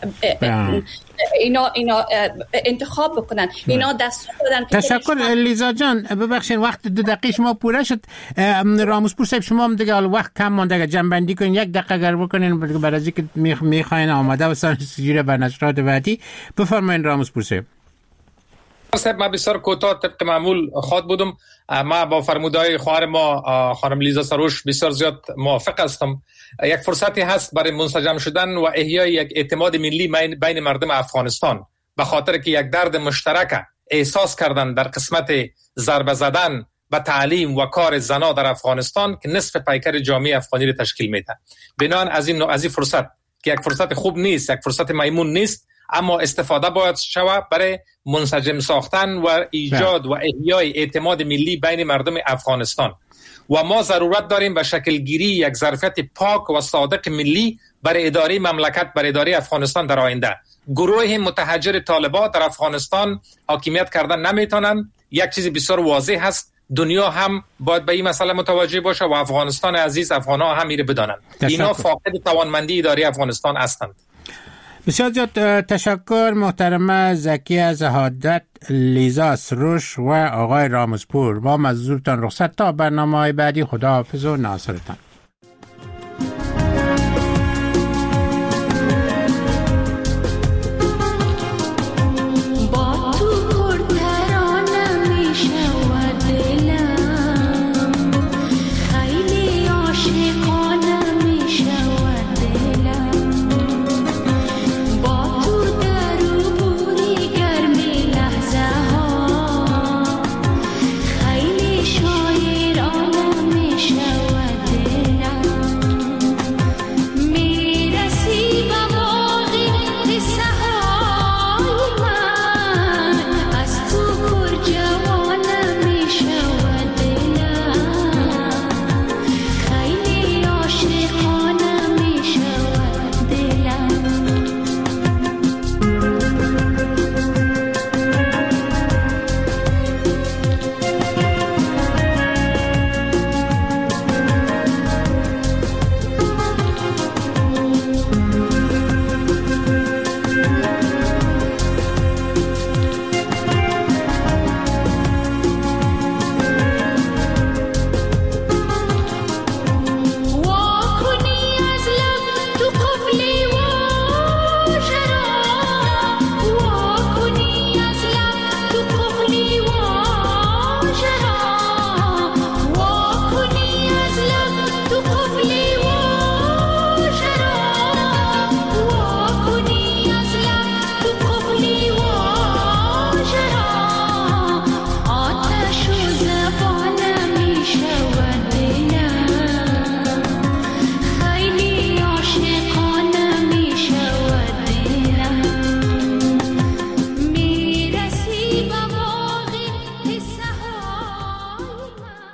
اینا اینا انتخاب بکنن. اینا دستور دادن. تشکر لیزا جان. ببخشید وقت دو دقیقه شما پوره شد. رامزپور صاحب شما هم دیگه وقت کم مونده، جمع بندی کنین، یک دقیقه گر بکنین برای از اینکه میخواین آماده و سر به نشرات بعدی. بفرمایید رامزپور صاحب. صاحب من بسیار کوتاه طبق معمول خواد بودم. ما با فرمودهای خواهر ما خانم لیزا سروش بسیار زیاد موافق هستم. یک فرصتی هست برای منسجم شدن و احیای یک اعتماد ملی بین مردم افغانستان، به خاطر که یک درد مشترک احساس کردن در قسمت ضربه زدن به تعلیم و کار زنا در افغانستان که نصف پیکر جامعه افغانی را تشکیل میده. بنان از این از این فرصت که یک فرصت خوب نیست، یک فرصت میمون نیست، اما استفاده باید شود برای منسجم ساختن و ایجاد و احیای اعتماد ملی بین مردم افغانستان. و ما ضرورت داریم به شکل گیری یک ظرفیت پاک و صادق ملی برای اداره مملکت، برای اداره افغانستان در آینده. گروه متحجر طالبان در افغانستان حاکمیت کردن نمیتونن. یک چیز بسیار واضح هست، دنیا هم باید به این مسئله متوجه باشه و افغانستان عزیز، افغان‌ها هم میره بدانن اینا فاقد توانمندی اداره افغانستان هستند. بسیار زیاد تشکر محترمه زکی زهادت، لیزا سروش و آقای رامزپور. ما مزدورتان رخصت تا برنامه بعدی. خداحافظ و ناصرتان.